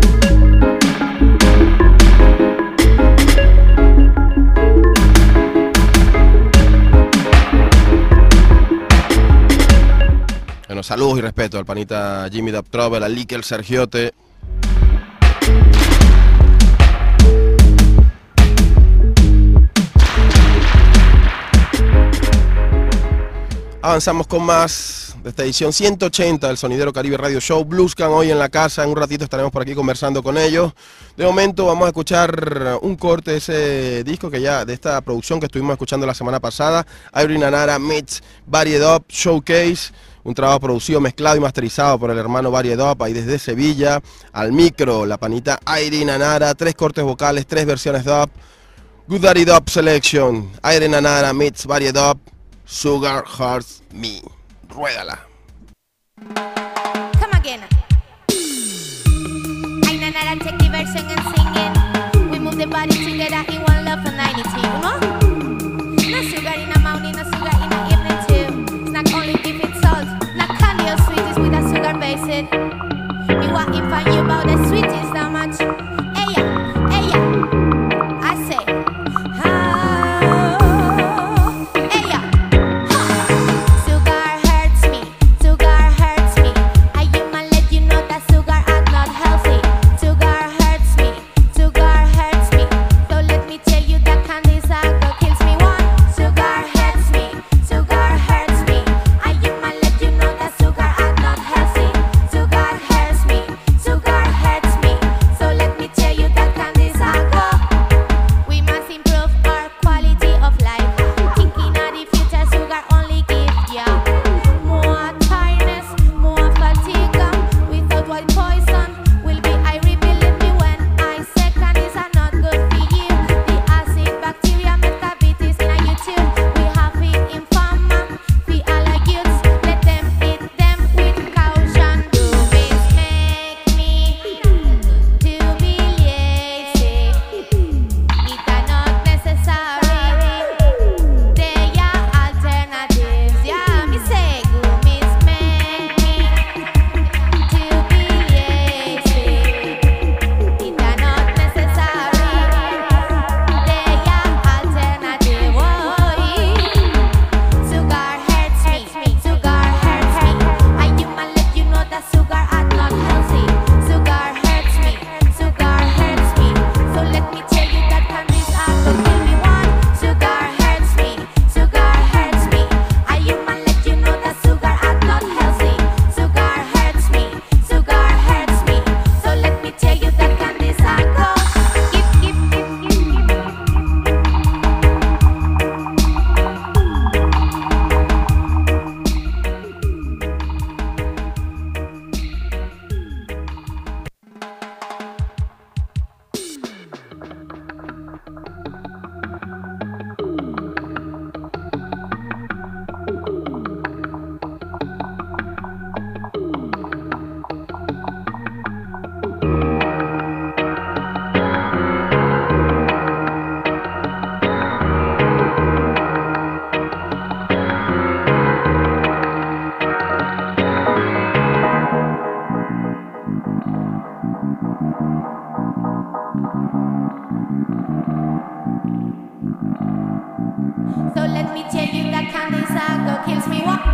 Bueno, saludos y respeto al panita Jimmy Dub Trouble, al Licker Sergiote. Avanzamos con más de esta edición 180 del Sonidero Caribe Radio Show. Bluescan hoy en la casa, en un ratito estaremos por aquí conversando con ellos. De momento vamos a escuchar un corte de ese disco que ya, de esta producción que estuvimos escuchando la semana pasada, Irene Anara meets Barry Dub Showcase, un trabajo producido, mezclado y masterizado por el hermano Barry Dub, ahí desde Sevilla, al micro, la panita Irene Anara, 3 cortes vocales, 3 versiones dub, Good Daddy Dub Selection, Irene Anara meets Barry Dub, Sugar Hearts Me. Ruédala. Come I'll take the version and sing it. We move the body together in one love for 92. No sugar in a morning, no sugar in the evening too. It's not only if it's salt, not candy or sweet, it's with a sugar base it. Me what if I you about the sweetest that much? Hey yeah, I say. Sugar hurts me, sugar hurts me. I human let you know that sugar are not healthy. Sugar hurts me, sugar hurts me. So let me tell you that candy sugar kills me. One, sugar hurts me, sugar hurts me. I human let you know that sugar are not healthy. Sugar hurts me, sugar hurts me. So let me tell you that candy sugar. We must improve our quality of life. Thinking of the future, sugar only gives ya more tiredness, more fatigue. Without white poison will be I believe me when I say candies are not good for you. The acid bacteria make cavities in you too. We have it in pharma, we all are youths. Let them eat them with caution. Do this make me to be lazy? It are not necessary. They are alternatives. Yeah, me say gummies make me to be lazy. It are not necessary. They are alternative. Sugar hurts me, sugar hurts me. I human let you know that sugar are not healthy. Sugar hurts me, sugar hurts me. So let me tell you that candies are gonna kill me. One, sugar hurts me, sugar hurts me. I human let you know that sugar are not healthy. Sugar hurts me, sugar hurts me. So let me tell you that candies are gonna So let me tell you that candy sugar kills me. What?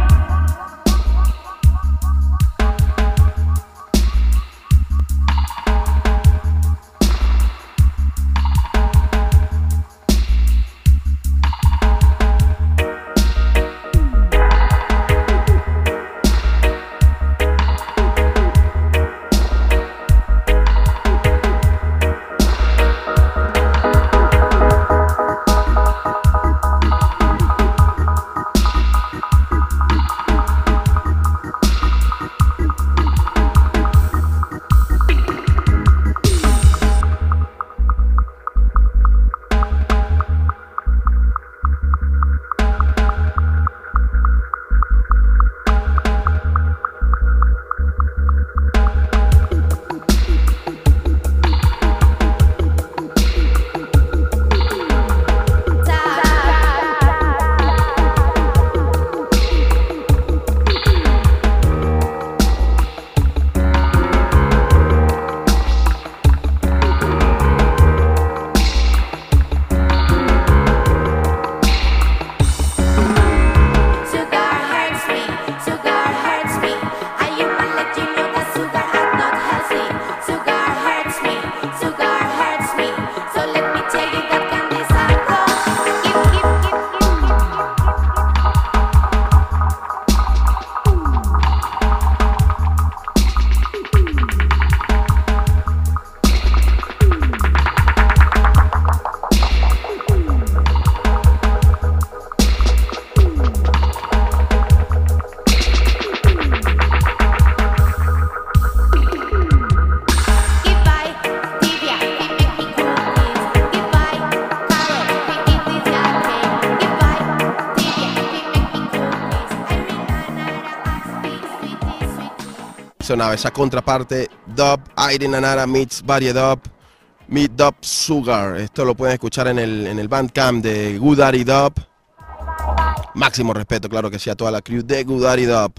sonaba esa contraparte dub, Irene Nara meets Barry Dub, meet Dub Sugar. Esto lo pueden escuchar en el Bandcamp de Good Daddy Dub. Máximo respeto, claro que sí, a toda la crew de Good Daddy Dub.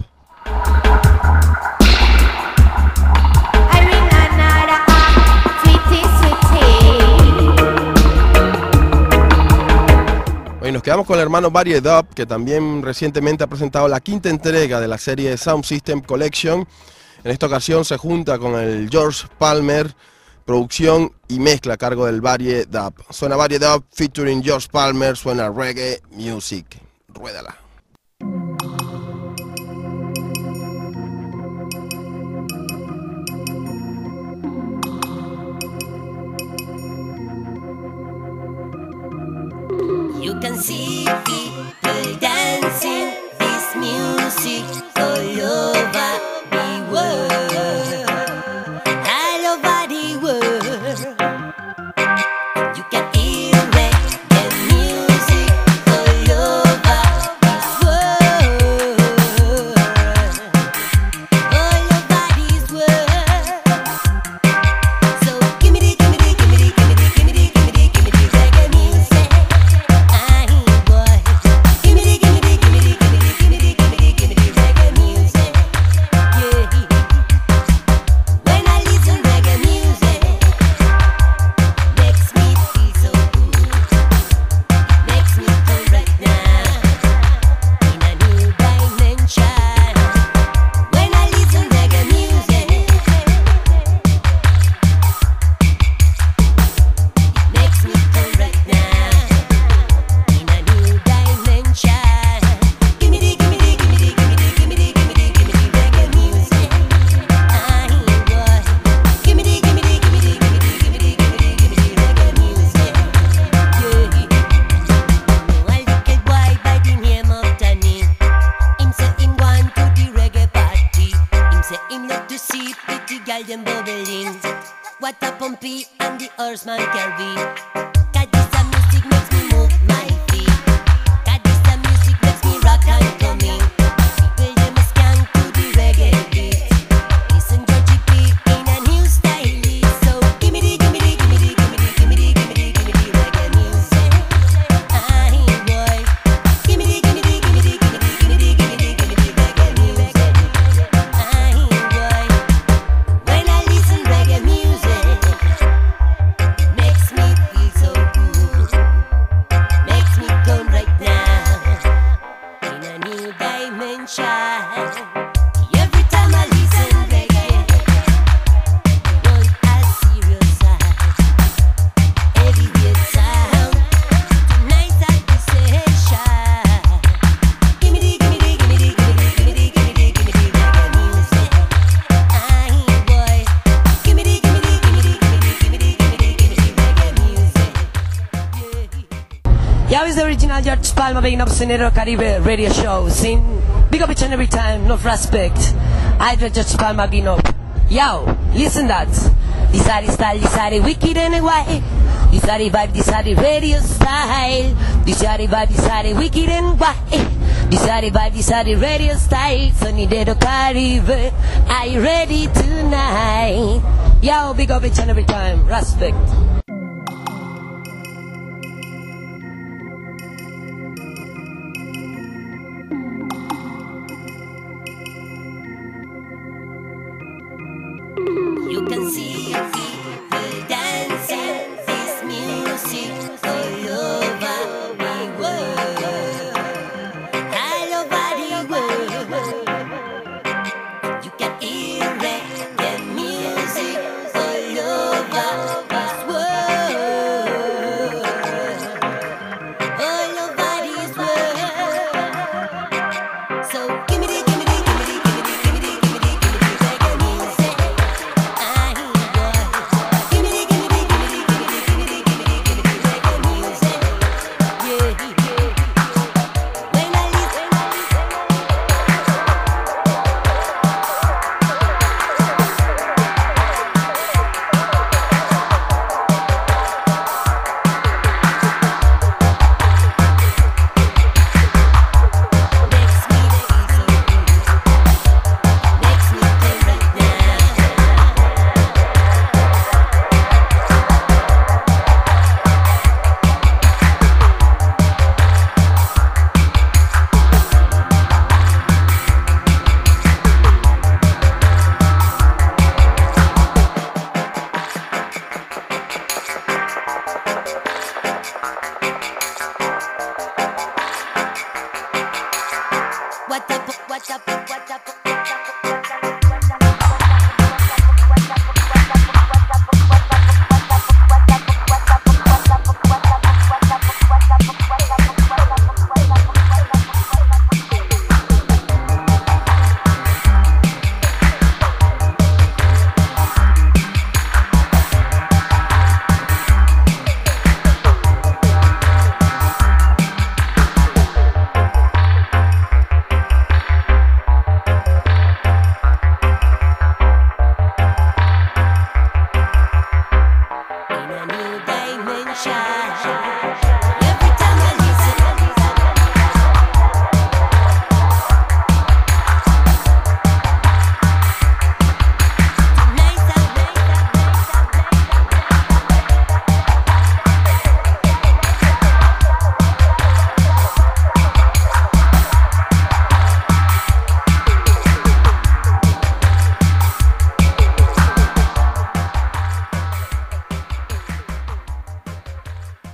Hoy nos quedamos con el hermano Barry Dub, que también recientemente ha presentado la 5ª entrega de la serie Sound System Collection. En esta ocasión se junta con el George Palmer, producción y mezcla a cargo del Barry Dub. Suena Barry Dub featuring George Palmer, suena reggae music. Ruédala. You can see people dancing this music all over the world, all over the world. You can hear reggae music all over this world, all over this world. So give me the, give me the, give me the, give me the, give me the, give me the, give me the reggae music. What a pumpy and the horseman carry. Cause this music makes me move my feet. Cause this music makes me rock and coming. People them a scan to the reggae beat. Listen to GP in a new style. So give me the, give me the, give me the, give me the, give me the, give me the, give me the reggae music. Aye boy. Give me the, give me the, give me the, give me the, give me the, give me the, give me the reggae music. Aye boy. When I listen reggae music, makes me feel so good. Makes me come right now in a new dimension. Every time I listen reggae, want a serious side, heavyweight sound. Tonight's at the session. Give me the, give me the, give me the, give me the, give me the, give me the, give me the reggae music. Aye boy. Give me the, give me the, give me the, give me the, give me the, give me the, give me the reggae music. Yeah, it's the original George Palmer being up Sonido Caribe radio show. Sing big up each and every time, no respect. I dread George Palmer being up. Yo, listen that. This are the style, this are the wicked and the white. This are the vibe, this are the radio style. This are the vibe, this are the wicked and white. This are the vibe, this are the radio style. Sonido Caribe, are you ready tonight? Yo, big up each and every time, respect. You can see people dancing this music all over the world, all over the world. You can hear reggae music all over this world, all over this world. So give me the, give me the, give me the, give me the, give me the, give me the, give me the reggae music.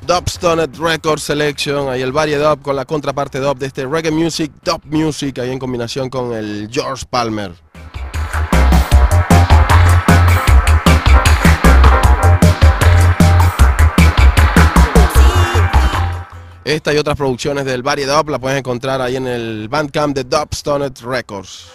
Dubstoned Record Selection, ahí el variedub con la contraparte dub de este reggae music, dub music, ahí en combinación con el George Palmer. Esta y otras producciones del variedub la puedes encontrar ahí en el Bandcamp de Dubstoned Records.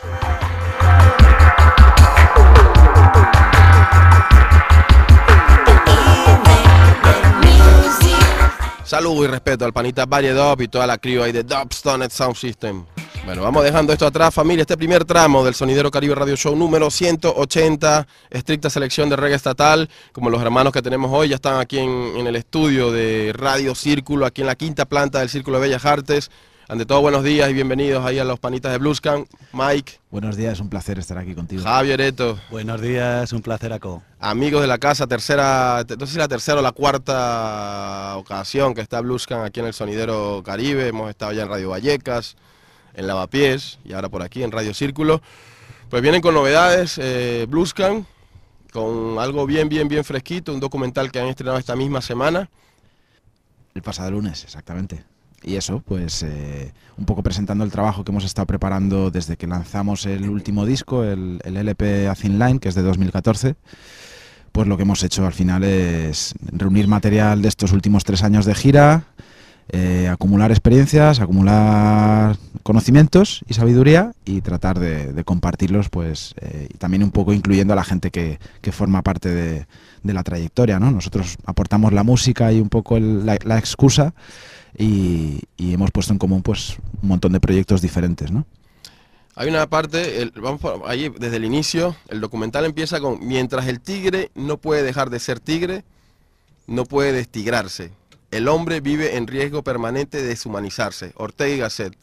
Salud y respeto al panita variedub y toda la crew ahí de Dubstoned Sound System. Bueno, vamos dejando esto atrás, familia. Este primer tramo del Sonidero Caribe Radio Show número 180, estricta selección de reggae estatal, como los hermanos que tenemos hoy, ya están aquí en el estudio de Radio Círculo, aquí en la quinta planta del Círculo de Bellas Artes. Ante todo, buenos días y bienvenidos ahí a los panitas de Bluescan. Mike. Buenos días, un placer estar aquí contigo. Javier Eto. Buenos días, un placer, Aco. Amigos de la casa, tercera, no sé si la tercera o la cuarta ocasión que está Bluescan aquí en el Sonidero Caribe. Hemos estado ya en Radio Vallecas, en Lavapiés y ahora por aquí en Radio Círculo. Pues vienen con novedades, Bluescan, con algo bien fresquito, un documental que han estrenado esta misma semana. El pasado lunes, exactamente. Y eso, pues un poco presentando el trabajo que hemos estado preparando desde que lanzamos el último disco, el LP A Thin Line, que es de 2014. Pues lo que hemos hecho al final es reunir material de estos últimos 3 años de gira, acumular experiencias, acumular conocimientos y sabiduría y tratar de compartirlos, pues y también un poco incluyendo a la gente que forma parte de la trayectoria, ¿no? Nosotros aportamos la música y un poco la excusa y hemos puesto en común pues un montón de proyectos diferentes, ¿no? Hay una parte, vamos por ahí desde el inicio, el documental empieza con: mientras el tigre no puede dejar de ser tigre, no puede destigrarse. El hombre vive en riesgo permanente de deshumanizarse. Ortega y Gasset.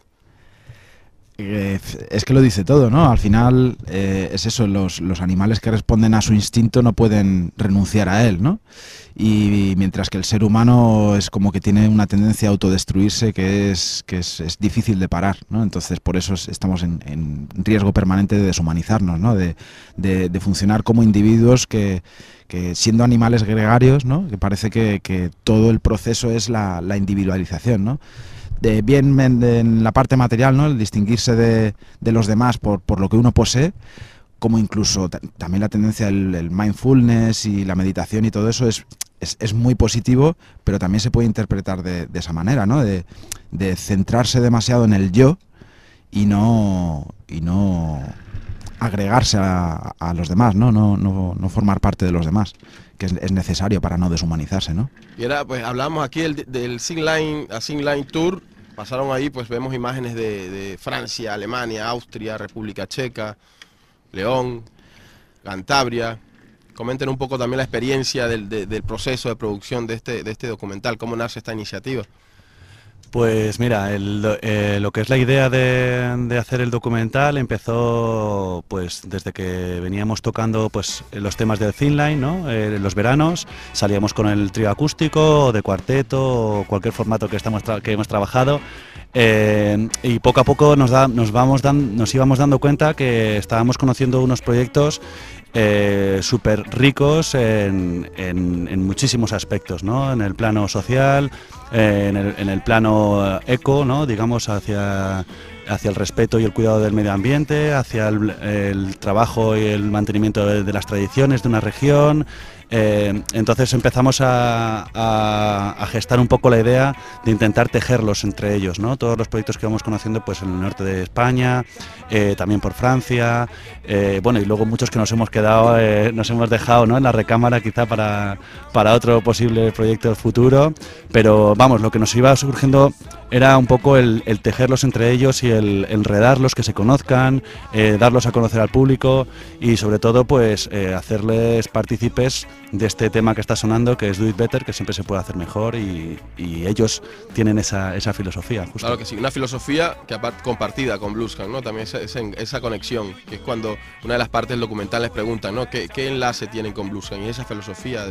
Es que lo dice todo, ¿no? Al final es eso, los animales que responden a su instinto no pueden renunciar a él, ¿no? Y mientras que el ser humano es como que tiene una tendencia a autodestruirse que es difícil de parar, ¿no? Entonces por eso estamos en riesgo permanente de deshumanizarnos, ¿no? De funcionar como individuos que siendo animales gregarios, ¿no? Que parece que todo el proceso es la individualización, ¿no? Bien en la parte material, ¿no? El distinguirse de los demás por lo que uno posee, como incluso también la tendencia el mindfulness y la meditación y todo eso es muy positivo, pero también se puede interpretar de esa manera, ¿no? De centrarse demasiado en el yo y no agregarse a los demás, ¿no? No formar parte de los demás, que es necesario para no deshumanizarse, ¿no? Y ahora pues hablamos aquí del Thin Line Tour. Pasaron ahí, pues vemos imágenes de Francia, Alemania, Austria, República Checa, León, Cantabria. Comenten un poco también la experiencia del proceso de producción de este documental. ¿Cómo nace esta iniciativa? Pues mira, lo que es la idea de hacer el documental empezó pues desde que veníamos tocando pues los temas del Thin Line, ¿no? Los veranos salíamos con el trío acústico o de cuarteto o cualquier formato que hemos trabajado, y poco a poco nos íbamos dando cuenta que estábamos conociendo unos proyectos súper ricos en muchísimos aspectos, ¿no? En el plano social, en el plano eco, ¿no? Digamos hacia el respeto y el cuidado del medio ambiente, hacia el trabajo y el mantenimiento de las tradiciones de una región. Entonces empezamos a gestar un poco la idea de intentar tejerlos entre ellos, ¿no? Todos los proyectos que vamos conociendo pues en el norte de España, también por Francia, bueno, y luego muchos que nos hemos dejado, ¿no? En la recámara quizá para otro posible proyecto futuro, pero vamos, lo que nos iba surgiendo era un poco el tejerlos entre ellos y el enredarlos, que se conozcan, darlos a conocer al público y sobre todo pues hacerles partícipes de este tema que está sonando, que es Do It Better, que siempre se puede hacer mejor, y ellos tienen esa filosofía. Justo. Claro que sí, una filosofía que compartida con Bluescan, ¿no? También esa conexión, que es cuando una de las partes del documental les preguntan, ¿no? ¿Qué enlace tienen con Bluescan? Y esa filosofía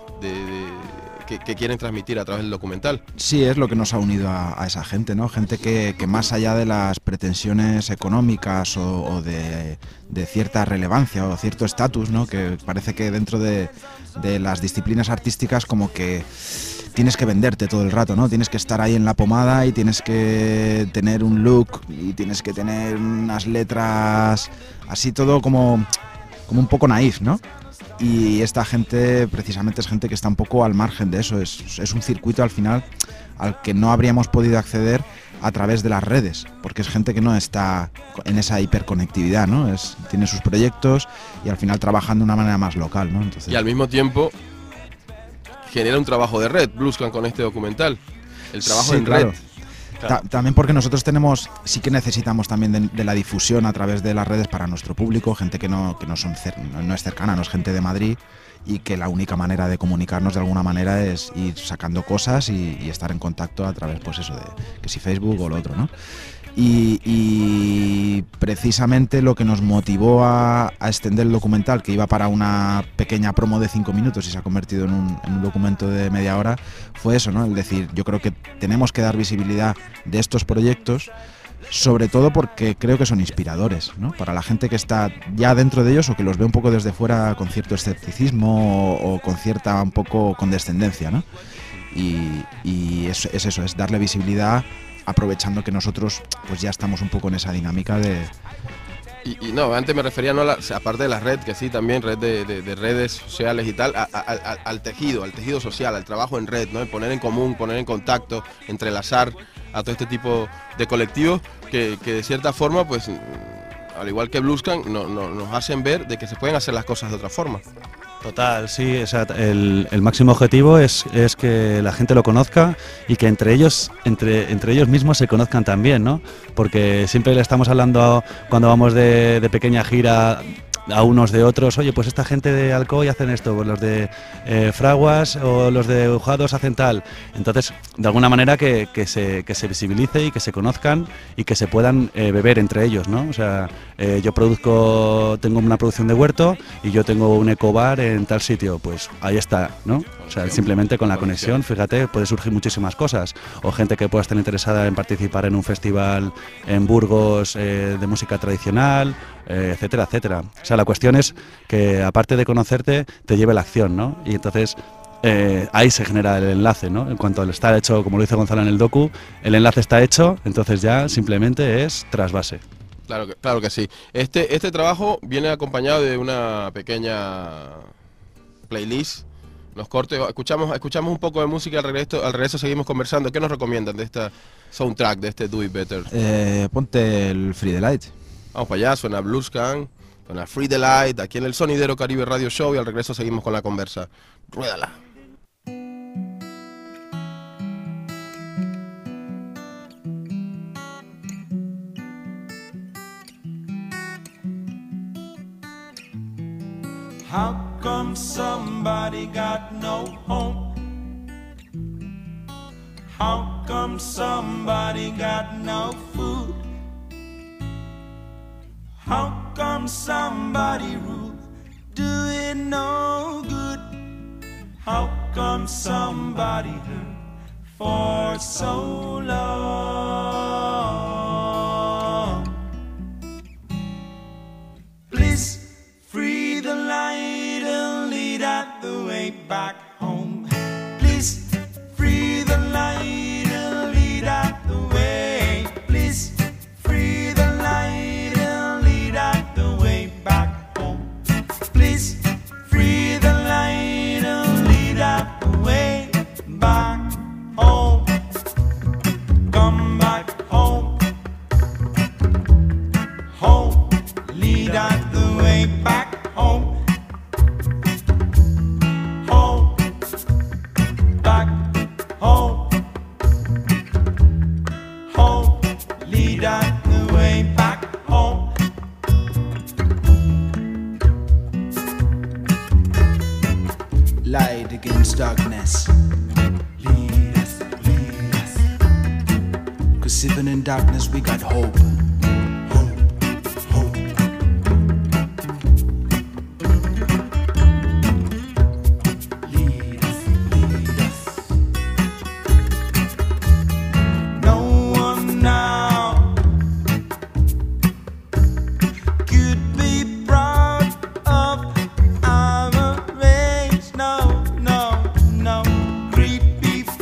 que quieren transmitir a través del documental. Sí, es lo que nos ha unido a esa gente, ¿no? Gente que más allá de las pretensiones económicas o de cierta relevancia o cierto estatus, ¿no? Que parece que dentro de las disciplinas artísticas como que tienes que venderte todo el rato, ¿no? Tienes que estar ahí en la pomada y tienes que tener un look y tienes que tener unas letras así todo como un poco naif, ¿no? Y esta gente precisamente es gente que está un poco al margen de eso, es un circuito al final al que no habríamos podido acceder a través de las redes, porque es gente que no está en esa hiperconectividad, ¿no? Tiene sus proyectos y al final trabajan de una manera más local, ¿no? Entonces, y al mismo tiempo genera un trabajo de red, Bluescan, con este documental. El trabajo sí, en claro. red. También porque nosotros sí que necesitamos también de la difusión a través de las redes para nuestro público, gente que no es cercana, no es gente de Madrid, y que la única manera de comunicarnos de alguna manera es ir sacando cosas y estar en contacto a través, pues eso, de que si Facebook o lo otro, ¿no? Y precisamente lo que nos motivó a extender el documental, que iba para una pequeña promo de 5 minutos y se ha convertido en un documento de media hora, fue eso, ¿no? Es decir, yo creo que tenemos que dar visibilidad de estos proyectos, sobre todo porque creo que son inspiradores, ¿no? Para la gente que está ya dentro de ellos o que los ve un poco desde fuera con cierto escepticismo o con cierta un poco condescendencia, ¿no? Y es eso, es darle visibilidad, aprovechando que nosotros pues ya estamos un poco en esa dinámica de... Y no, antes me refería, no aparte de la red, que sí, también red de redes sociales y tal, al tejido social, al trabajo en red, ¿no? El poner en común, poner en contacto, entrelazar a todo este tipo de colectivos que de cierta forma, pues, al igual que Bluescan, nos hacen ver de que se pueden hacer las cosas de otra forma. Total, sí, o sea, el máximo objetivo es que la gente lo conozca y que entre ellos mismos se conozcan también, ¿no? Porque siempre le estamos hablando cuando vamos de pequeña gira a unos de otros, oye, pues esta gente de Alcoy hacen esto, pues los de Fraguas o los de Ujados hacen tal. Entonces, de alguna manera que se visibilice y que se conozcan y que se puedan beber entre ellos, ¿no? O sea, yo tengo una producción de huerto y yo tengo un ecobar en tal sitio, pues ahí está, ¿no? O sea, simplemente con la conexión, fíjate, puede surgir muchísimas cosas. O gente que pueda estar interesada en participar en un festival en Burgos de música tradicional, etcétera, etcétera. O sea, la cuestión es que aparte de conocerte, te lleve la acción, ¿no? Y entonces ahí se genera el enlace, ¿no? En cuanto está hecho, como lo dice Gonzalo en el docu, el enlace está hecho, entonces ya simplemente es trasvase. Claro que sí. Este trabajo viene acompañado de una pequeña playlist. Los cortes, escuchamos un poco de música, al regreso seguimos conversando. ¿Qué nos recomiendan de esta soundtrack, de este Do It Better? Ponte el Free the Light. Vamos para allá, suena Bluescan, suena Free the Light, aquí en el Sonidero Caribe Radio Show, y al regreso seguimos con la conversa. Ruédala. How come somebody got no home? How come somebody got no food? How come somebody rude doing no good? How come somebody hurt for so long? Please free the light and lead out the way back home. Please free the light and lead out the way. Please free the light and lead out the way back home. Please free the light and lead out the way back home. Come back home. Home, lead out the way back home. Home, back home. Home, lead out the way back home. Light against darkness. Lead us, lead us. 'Cause even in darkness we got hope. Creepy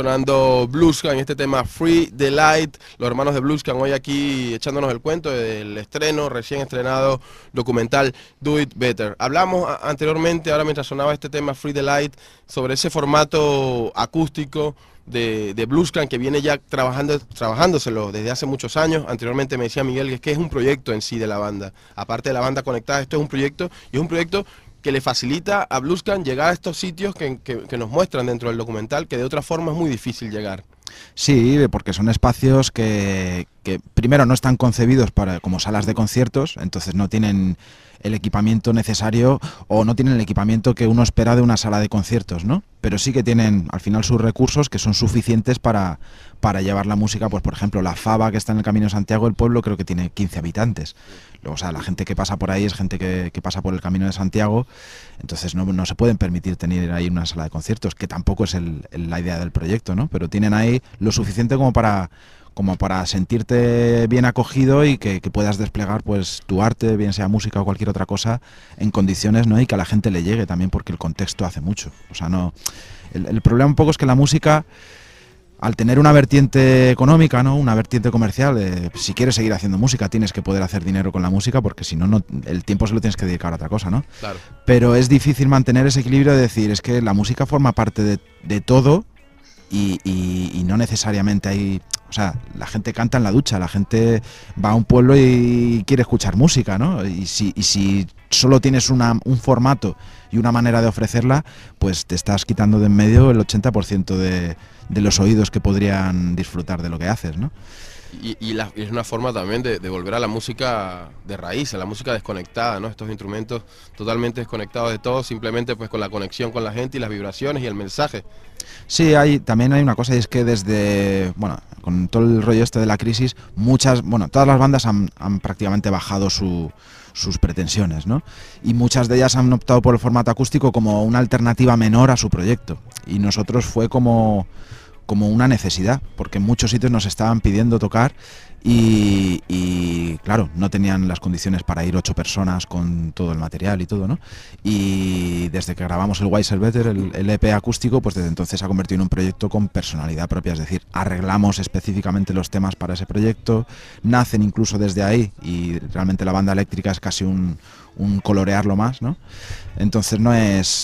sonando Bluescan, este tema Free the Light, los hermanos de Bluescan hoy aquí echándonos el cuento del estreno, recién estrenado documental Do It Better. Hablamos anteriormente, ahora mientras sonaba este tema Free the Light, sobre ese formato acústico de Bluescan que viene ya trabajándoselo desde hace muchos años. Anteriormente me decía Miguel que es un proyecto en sí de la banda, aparte de la banda conectada, esto es un proyecto, y es un proyecto que le facilita a Bluescan llegar a estos sitios que nos muestran dentro del documental, que de otra forma es muy difícil llegar. Sí, porque son espacios que primero no están concebidos como salas de conciertos, entonces no tienen el equipamiento necesario o no tienen el equipamiento que uno espera de una sala de conciertos, ¿no? Pero sí que tienen al final sus recursos que son suficientes para llevar la música, pues por ejemplo la Fava que está en el Camino de Santiago, el pueblo creo que tiene 15 habitantes. O sea, la gente que pasa por ahí es gente que pasa por el Camino de Santiago, entonces no se pueden permitir tener ahí una sala de conciertos, que tampoco es la idea del proyecto, ¿no? Pero tienen ahí lo suficiente como para sentirte bien acogido y que puedas desplegar pues tu arte, bien sea música o cualquier otra cosa, en condiciones, ¿no? Y que a la gente le llegue también, porque el contexto hace mucho. O sea, no, el problema un poco es que la música, al tener una vertiente económica, ¿no? Una vertiente comercial, si quieres seguir haciendo música tienes que poder hacer dinero con la música, porque si no, el tiempo se lo tienes que dedicar a otra cosa, ¿no? Claro. Pero es difícil mantener ese equilibrio de decir, es que la música forma parte de todo y no necesariamente hay... O sea, la gente canta en la ducha, la gente va a un pueblo y quiere escuchar música, ¿no? Y si solo tienes un formato y una manera de ofrecerla, pues te estás quitando de en medio el 80% de los oídos que podrían disfrutar de lo que haces, ¿no? Y es una forma también de volver a la música de raíz, a la música desconectada, ¿no? Estos instrumentos totalmente desconectados de todo, simplemente pues con la conexión con la gente y las vibraciones y el mensaje. Sí, también hay una cosa, y es que desde, bueno, con todo el rollo este de la crisis, todas las bandas han prácticamente bajado sus pretensiones, ¿no? Y muchas de ellas han optado por el formato acústico como una alternativa menor a su proyecto. Y nosotros fue como una necesidad, porque en muchos sitios nos estaban pidiendo tocar y claro, no tenían las condiciones para ir 8 personas con todo el material y todo, ¿no? Y desde que grabamos el Wiser Better, el EP acústico, pues desde entonces se ha convertido en un proyecto con personalidad propia, es decir, arreglamos específicamente los temas para ese proyecto, nacen incluso desde ahí, y realmente la banda eléctrica es casi un colorearlo más, ¿no? Entonces no es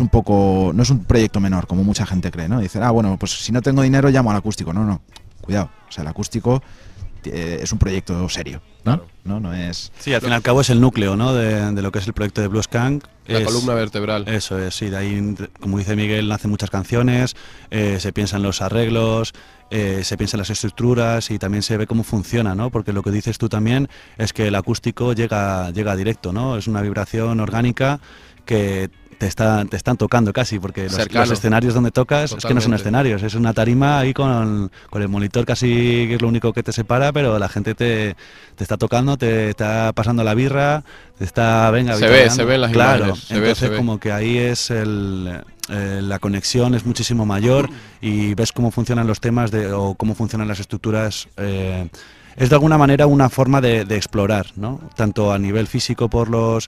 un proyecto menor, como mucha gente cree, ¿no? Dicen, bueno, pues si no tengo dinero llamo al acústico. No, cuidado, o sea, el acústico es un proyecto serio, ¿no? No es... Sí, al fin y al cabo es el núcleo, ¿no? de lo que es el proyecto de Bluescan. La columna vertebral. Eso es, sí, de ahí, como dice Miguel, nacen muchas canciones, se piensa en los arreglos, se piensa en las estructuras y también se ve cómo funciona, ¿no? Porque lo que dices tú también es que el acústico llega directo, ¿no? Es una vibración orgánica que te están tocando casi, porque los escenarios donde tocas es que no son escenarios, es una tarima ahí con el monitor casi, que es lo único que te separa, pero la gente te está tocando, te está pasando la birra, te está, venga, se ve las claro, imágenes, entonces como que ahí es la conexión es muchísimo mayor y ves cómo funcionan los temas o cómo funcionan las estructuras. Es de alguna manera una forma de explorar, ¿no? Tanto a nivel físico por los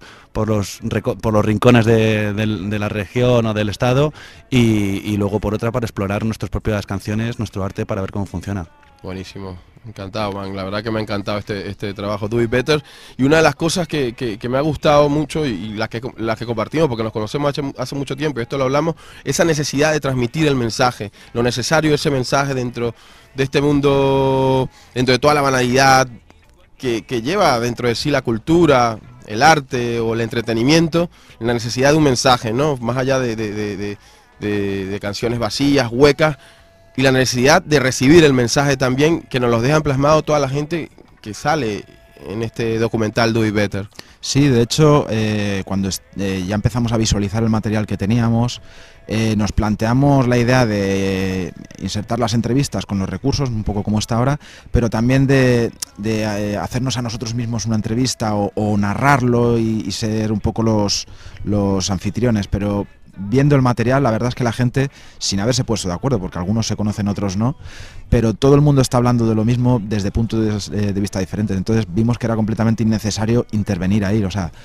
rincones de la región o del estado y luego por otra para explorar nuestras propias canciones, nuestro arte, para ver cómo funciona. Buenísimo, encantado, man. La verdad que me ha encantado este trabajo, Do It Better. Y una de las cosas que me ha gustado mucho y las que compartimos, porque nos conocemos hace mucho tiempo y esto lo hablamos, esa necesidad de transmitir el mensaje, lo necesario de ese mensaje dentro de este mundo, dentro de toda la banalidad que lleva dentro de sí la cultura, el arte o el entretenimiento, la necesidad de un mensaje, ¿no? Más allá de canciones vacías, huecas, y la necesidad de recibir el mensaje también, que nos los dejan plasmado toda la gente que sale en este documental Do It Better. Sí, de hecho, cuando ya empezamos a visualizar el material que teníamos, nos planteamos la idea de insertar las entrevistas con los recursos, un poco como está ahora, pero también de hacernos a nosotros mismos una entrevista o narrarlo y ser un poco los anfitriones, pero viendo el material, la verdad es que la gente, sin haberse puesto de acuerdo, porque algunos se conocen, otros no, pero todo el mundo está hablando de lo mismo desde puntos de vista diferentes, entonces vimos que era completamente innecesario intervenir ahí, o sea,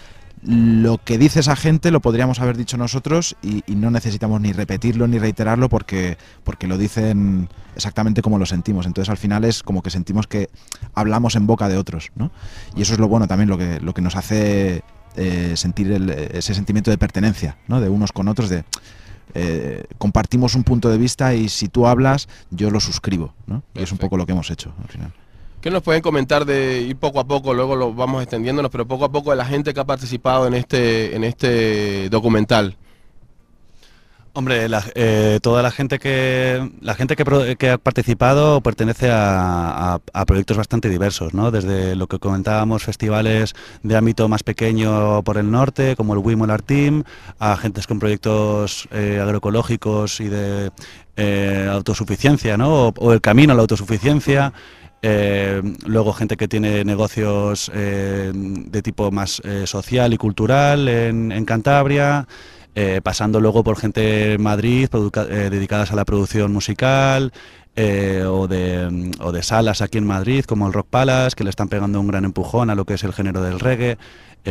lo que dice esa gente lo podríamos haber dicho nosotros y no necesitamos ni repetirlo ni reiterarlo porque lo dicen exactamente como lo sentimos. Entonces al final es como que sentimos que hablamos en boca de otros, ¿no? Y eso es lo bueno también, lo que nos hace sentir ese sentimiento de pertenencia, ¿no? De unos con otros, de compartimos un punto de vista y si tú hablas yo lo suscribo, ¿no? Y es un poco lo que hemos hecho al final. ¿Qué nos pueden comentar de ir poco a poco, luego lo vamos extendiéndonos, pero poco a poco de la gente que ha participado en este documental? Hombre, toda la gente que ha participado pertenece a proyectos bastante diversos, ¿no? Desde lo que comentábamos, festivales de ámbito más pequeño por el norte, como el Wimolar Team, a gentes con proyectos agroecológicos y de autosuficiencia, ¿no? O el camino a la autosuficiencia. Luego gente que tiene negocios de tipo más social y cultural en Cantabria. Pasando luego por gente en Madrid dedicadas a la producción musical o de salas aquí en Madrid como el Rock Palace, que le están pegando un gran empujón a lo que es el género del reggae.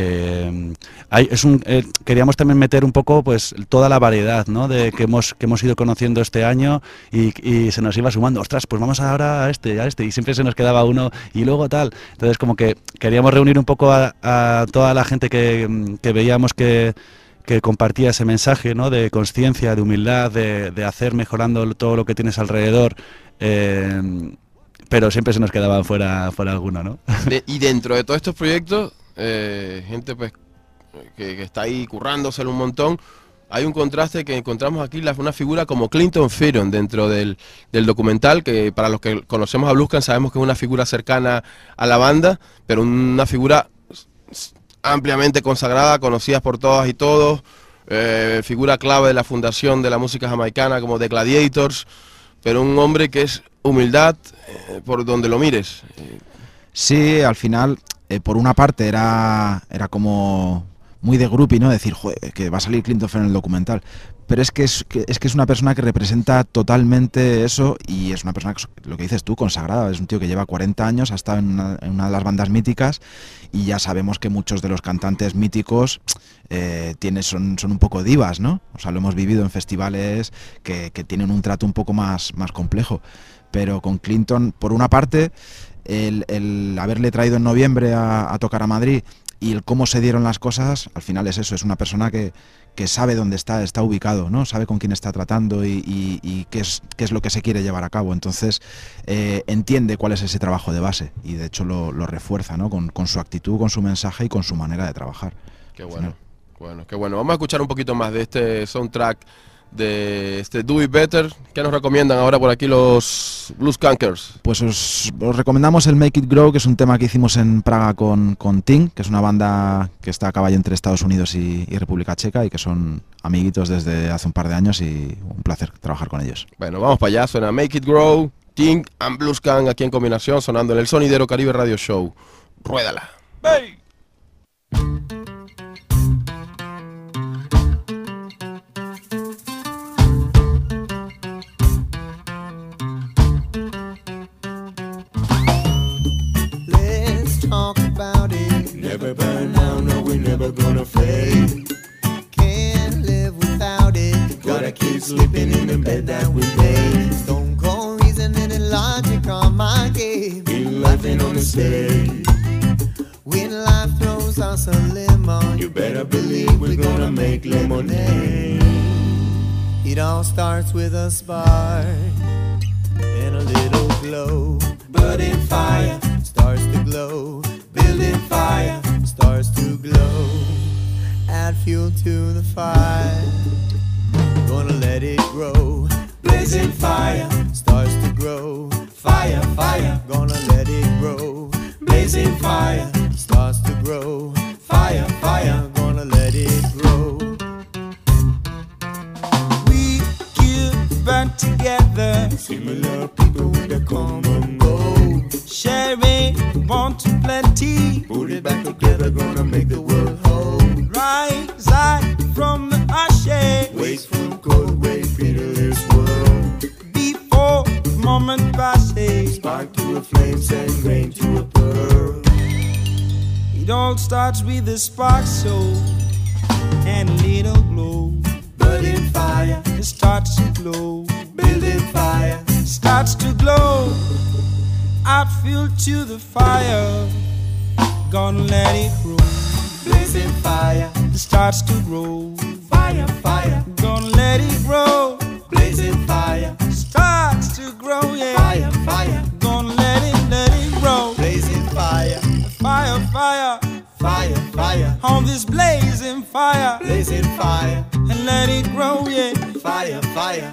Queríamos también meter un poco pues toda la variedad, ¿no? que hemos ido conociendo este año y se nos iba sumando, ostras, pues vamos ahora a este, y siempre se nos quedaba uno y luego tal. Entonces como que queríamos reunir un poco a toda la gente que veíamos que compartía ese mensaje, ¿no? De conciencia, de humildad, de hacer mejorando todo lo que tienes alrededor, pero siempre se nos quedaba fuera alguno, ¿no? Y dentro de todos estos proyectos, gente pues que está ahí currándoselo un montón, hay un contraste que encontramos aquí, una figura como Clinton Fearon dentro del documental, que para los que conocemos a Bluescan sabemos que es una figura cercana a la banda, pero una figura ampliamente consagrada, conocida por todas y todos, figura clave de la fundación de la música jamaicana como The Gladiators, pero un hombre que es humildad por donde lo mires. Sí, al final, por una parte era como muy de groupie, ¿no? Decir, joder, que va a salir Clinton Fearon en el documental. Pero es que es una persona que representa totalmente eso y es una persona, lo que dices tú, consagrada. Es un tío que lleva 40 años, ha estado en una de las bandas míticas y ya sabemos que muchos de los cantantes míticos son un poco divas, ¿no? O sea, lo hemos vivido en festivales que tienen un trato un poco más complejo. Pero con Clinton, por una parte, el haberle traído en noviembre a tocar a Madrid y el cómo se dieron las cosas, al final es eso, es una persona que sabe dónde está ubicado, ¿no? Sabe con quién está tratando y qué es lo que se quiere llevar a cabo. Entonces entiende cuál es ese trabajo de base y de hecho lo refuerza, ¿no? Con su actitud, con su mensaje y con su manera de trabajar. Qué bueno, qué bueno. Vamos a escuchar un poquito más de este soundtrack de este Do It Better. ¿Qué nos recomiendan ahora por aquí los Blueskankers? Pues os recomendamos el Make It Grow, que es un tema que hicimos en Praga con Ting, que es una banda que está a caballo entre Estados Unidos y República Checa y que son amiguitos desde hace un par de años y un placer trabajar con ellos. Bueno, vamos para allá, suena Make It Grow, Ting and Blueskank aquí en combinación, sonando en el Sonidero Caribe Radio Show. Ruédala. ¡Hey! Talk about it. Never burn out, no, we're never gonna fade. Can't live without it. Gotta keep sleeping in the bed that we made. Stone cold reasoning and logic on my game. Ain't laughing on the stage. When life throws us a lemon, you better believe we're gonna make lemonade. It all starts with a spark and a little glow. Budding fire starts to glow, building fire starts to glow. Add fuel to the fire, gonna let it grow. Blazing fire starts to grow, fire, fire, gonna let it grow. Blazing fire starts to grow, fire, fire, gonna let it grow. We give back together, similar people with a common goal. Sharing, want to plenty. Put it back together, gonna make the world whole. Rise up from the ashes. Wasteful, cold, wait, pitiless world. Before the moment passes, spark to a flame, send rain to a pearl. It It all starts with a spark, so and a little glow. Burning fire, it starts to glow. Building fire, starts to glow. Add fuel to the fire, gonna let it grow. Blazing fire, it starts to grow. Fire, fire, gonna let it grow. Blazing fire, starts to grow, yeah. Fire, fire, gonna let it grow. Blazing fire, fire, fire, fire, fire. On this blazing fire, and let it grow, yeah. Fire, fire.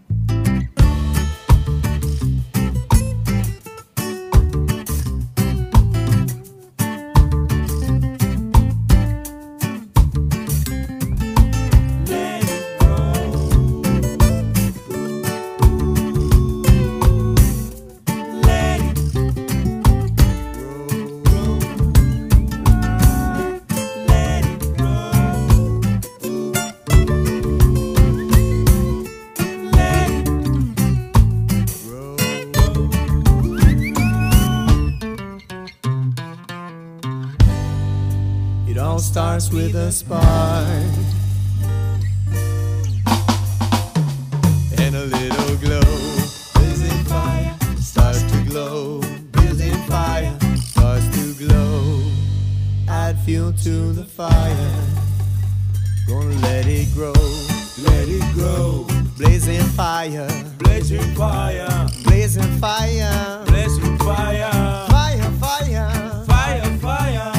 Starts with a spark and a little glow. Blazing fire starts to glow. Building fire starts to glow. Add fuel to the fire. Gonna let it grow. Let it grow. Blazing fire. Blazing fire. Blazing fire. Blazing fire. Fire, fire. Fire, fire.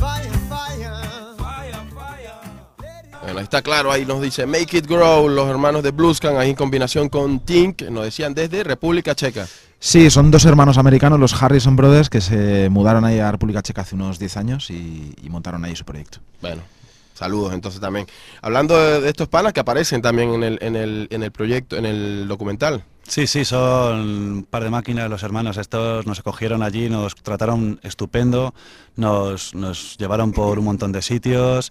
Bueno, ahí está claro, ahí nos dice Make It Grow, los hermanos de Bluescan, ahí en combinación con Tink, nos decían desde República Checa. Sí, son dos hermanos americanos, los Harrison Brothers, que se mudaron ahí a República Checa hace unos 10 años y montaron ahí su proyecto. Bueno, saludos entonces también. Hablando de estos panas que aparecen también en el proyecto, en el documental. Sí, sí, son un par de máquinas los hermanos estos, nos acogieron allí, nos trataron estupendo, nos llevaron por un montón de sitios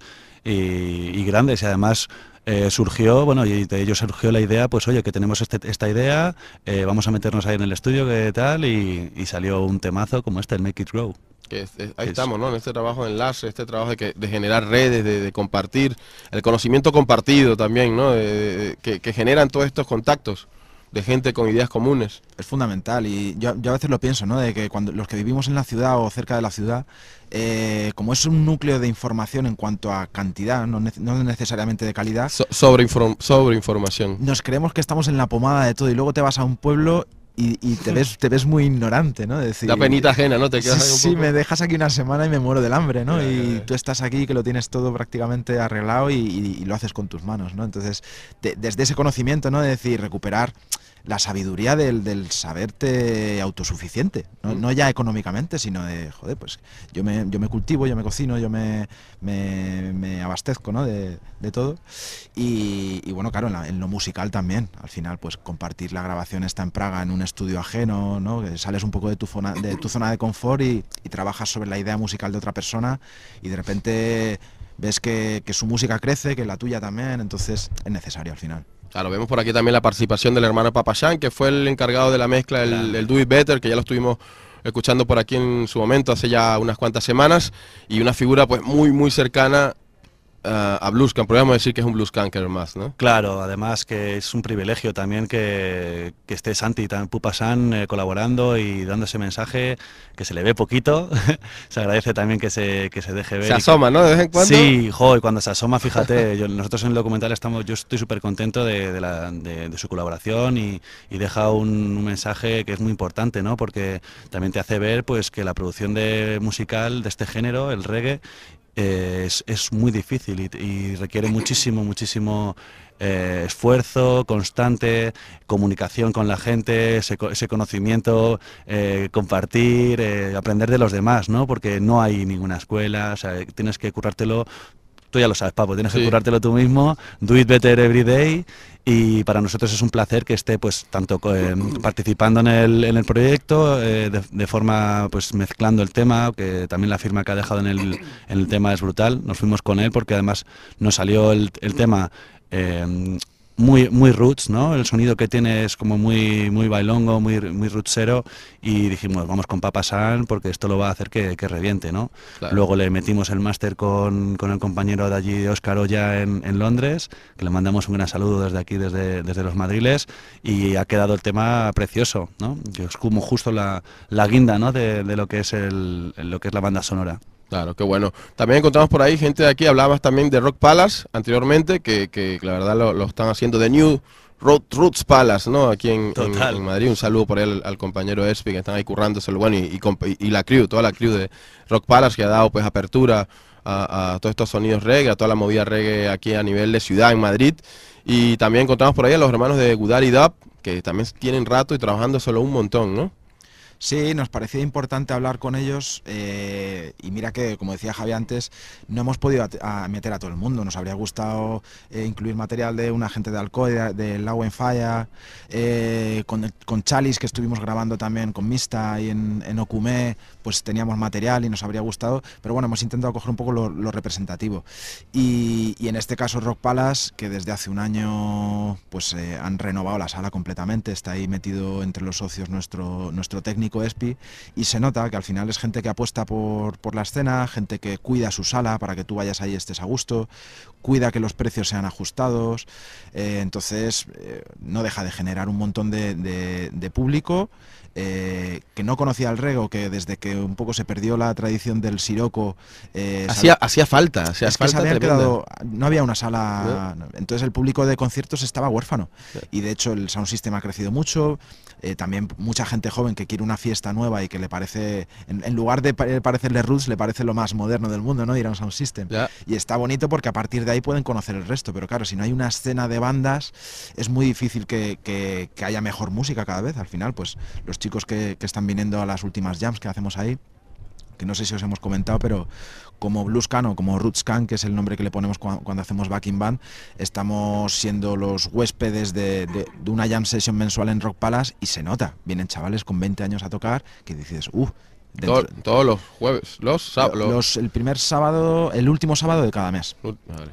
y grandes, y además surgió, bueno, y de ellos surgió la idea, pues oye, que tenemos esta idea, vamos a meternos ahí en el estudio, que tal, y salió un temazo como este, el Make It Grow. Ahí estamos, ¿no? En este trabajo de enlace, este trabajo de generar redes, de compartir, el conocimiento compartido también, ¿no? Que generan todos estos contactos de gente con ideas comunes. Es fundamental, y yo a veces lo pienso, ¿no? De que cuando los que vivimos en la ciudad o cerca de la ciudad, como es un núcleo de información en cuanto a cantidad, no necesariamente de calidad, sobreinformación. Nos creemos que estamos en la pomada de todo, y luego te vas a un pueblo y te ves muy ignorante, ¿no? Decir, la penita ajena, ¿no? Te quedas ahí un sí, poco. me dejas aquí una semana y me muero del hambre, ¿no? Y tú estás aquí que lo tienes todo prácticamente arreglado y lo haces con tus manos, ¿no? Entonces, desde ese conocimiento, ¿no? De decir, recuperar la sabiduría del saberte autosuficiente, no ya económicamente, sino de, joder, pues yo me cultivo, yo me cocino, yo me abastezco, ¿no? de todo, y bueno, claro, en lo musical también, al final, pues compartir la grabación está en Praga en un estudio ajeno, ¿no? Que sales un poco de tu zona de confort y trabajas sobre la idea musical de otra persona, y de repente ves que su música crece, que la tuya también, entonces es necesario al final. Claro, vemos por aquí también la participación del hermano Papayán, que fue el encargado de la mezcla, el Do It Better, que ya lo estuvimos escuchando por aquí en su momento, hace ya unas cuantas semanas, y una figura pues muy cercana a Bluescan, podríamos decir que es un Bluescanker más, ¿no? Claro, además que es un privilegio también que esté Santi Pupasan colaborando y dando ese mensaje, que se le ve poquito, se agradece también que se deje ver. Se asoma, ¿no? De vez en cuando. Sí, y cuando se asoma, fíjate, nosotros en el documental yo estoy súper contento de su colaboración y deja un mensaje que es muy importante, ¿no? Porque también te hace ver pues que la producción musical de este género, el reggae, es muy difícil y requiere muchísimo esfuerzo constante, comunicación con la gente, ese conocimiento, compartir, aprender de los demás, ¿no? Porque no hay ninguna escuela, o sea, tienes que currártelo. Tú ya lo sabes, Papo, tienes que currártelo tú mismo, do it better every day, y para nosotros es un placer que esté pues tanto participando en el proyecto, de forma pues mezclando el tema, que también la firma que ha dejado en el tema es brutal. Nos fuimos con él porque además nos salió el tema muy roots, ¿no? El sonido que tiene es como muy bailongo, muy rootsero, y dijimos, vamos con Papa San porque esto lo va a hacer que reviente, ¿no? Claro. Luego le metimos el máster con el compañero de allí, Óscar Oya, en Londres, que le mandamos un gran saludo desde aquí, desde los Madriles, y ha quedado el tema precioso, ¿no? Que es como justo la guinda, ¿no? de lo que es lo que es la banda sonora. Claro, qué bueno. También encontramos por ahí gente de aquí, hablabas también de Rock Palace anteriormente, que la verdad lo están haciendo de New Roots Palace, ¿no? Aquí en Madrid. Un saludo por él al compañero Espi, que están ahí currándoselo, bueno, y la crew, toda la crew de Rock Palace, que ha dado pues apertura a todos estos sonidos reggae, a toda la movida reggae aquí a nivel de ciudad en Madrid. Y también encontramos por ahí a los hermanos de Gudari Dub, que también tienen rato y trabajando solo un montón, ¿no? Sí, nos parecía importante hablar con ellos y mira que, como decía Javi antes, no hemos podido meter a todo el mundo. Nos habría gustado incluir material de una gente de Alcoy, de Law and Fire, con Chalice, que estuvimos grabando también con Mista y en Okumé, pues teníamos material y nos habría gustado, pero bueno, hemos intentado coger un poco lo representativo. Y en este caso Rock Palace, que desde hace un año pues han renovado la sala completamente, está ahí metido entre los socios nuestro técnico Espi, y se nota que al final es gente que apuesta por la escena, gente que cuida su sala para que tú vayas ahí y estés a gusto, cuida que los precios sean ajustados, entonces no deja de generar un montón de público que no conocía el reggae, que desde que un poco se perdió la tradición del siroco hacía falta, no había una sala, ¿no? Entonces el público de conciertos estaba huérfano, y de hecho el sound system ha crecido mucho, también mucha gente joven que quiere una fiesta nueva y que le parece, en lugar de parecerle roots, le parece lo más moderno del mundo, ¿no? Ir a un sound system, y está bonito porque a partir de ahí pueden conocer el resto, pero claro, si no hay una escena de bandas es muy difícil que haya mejor música cada vez. Al final pues los chicos que están viniendo a las últimas jams que hacemos ahí, que no sé si os hemos comentado, pero como Bluescan o como Rootscan, que es el nombre que le ponemos cuando hacemos backing band, estamos siendo los huéspedes de una jam session mensual en Rock Palace, y se nota, vienen chavales con 20 años a tocar, que dices, todos los jueves, el último sábado de cada mes. Vale.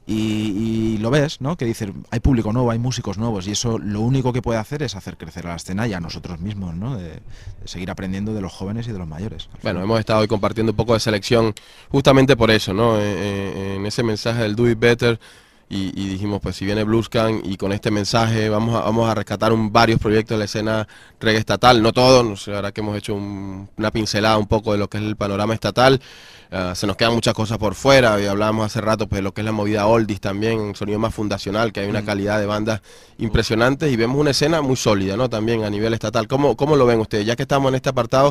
Y lo ves, ¿no? Que dices, hay público nuevo, hay músicos nuevos, y eso lo único que puede hacer es hacer crecer a la escena y a nosotros mismos, ¿no? De seguir aprendiendo de los jóvenes y de los mayores. Bueno, hemos estado hoy compartiendo un poco de selección justamente por eso, ¿no? En ese mensaje del Do It Better, y dijimos, pues si viene Bluescan y con este mensaje vamos a rescatar varios proyectos de la escena reggae estatal, no todos, no sé, ahora que hemos hecho una pincelada un poco de lo que es el panorama estatal. Se nos quedan muchas cosas por fuera, y hablábamos hace rato pues de lo que es la movida oldies también, un sonido más fundacional, que hay una calidad de bandas impresionantes, y vemos una escena muy sólida, ¿no? También a nivel estatal. ¿Cómo lo ven ustedes? Ya que estamos en este apartado,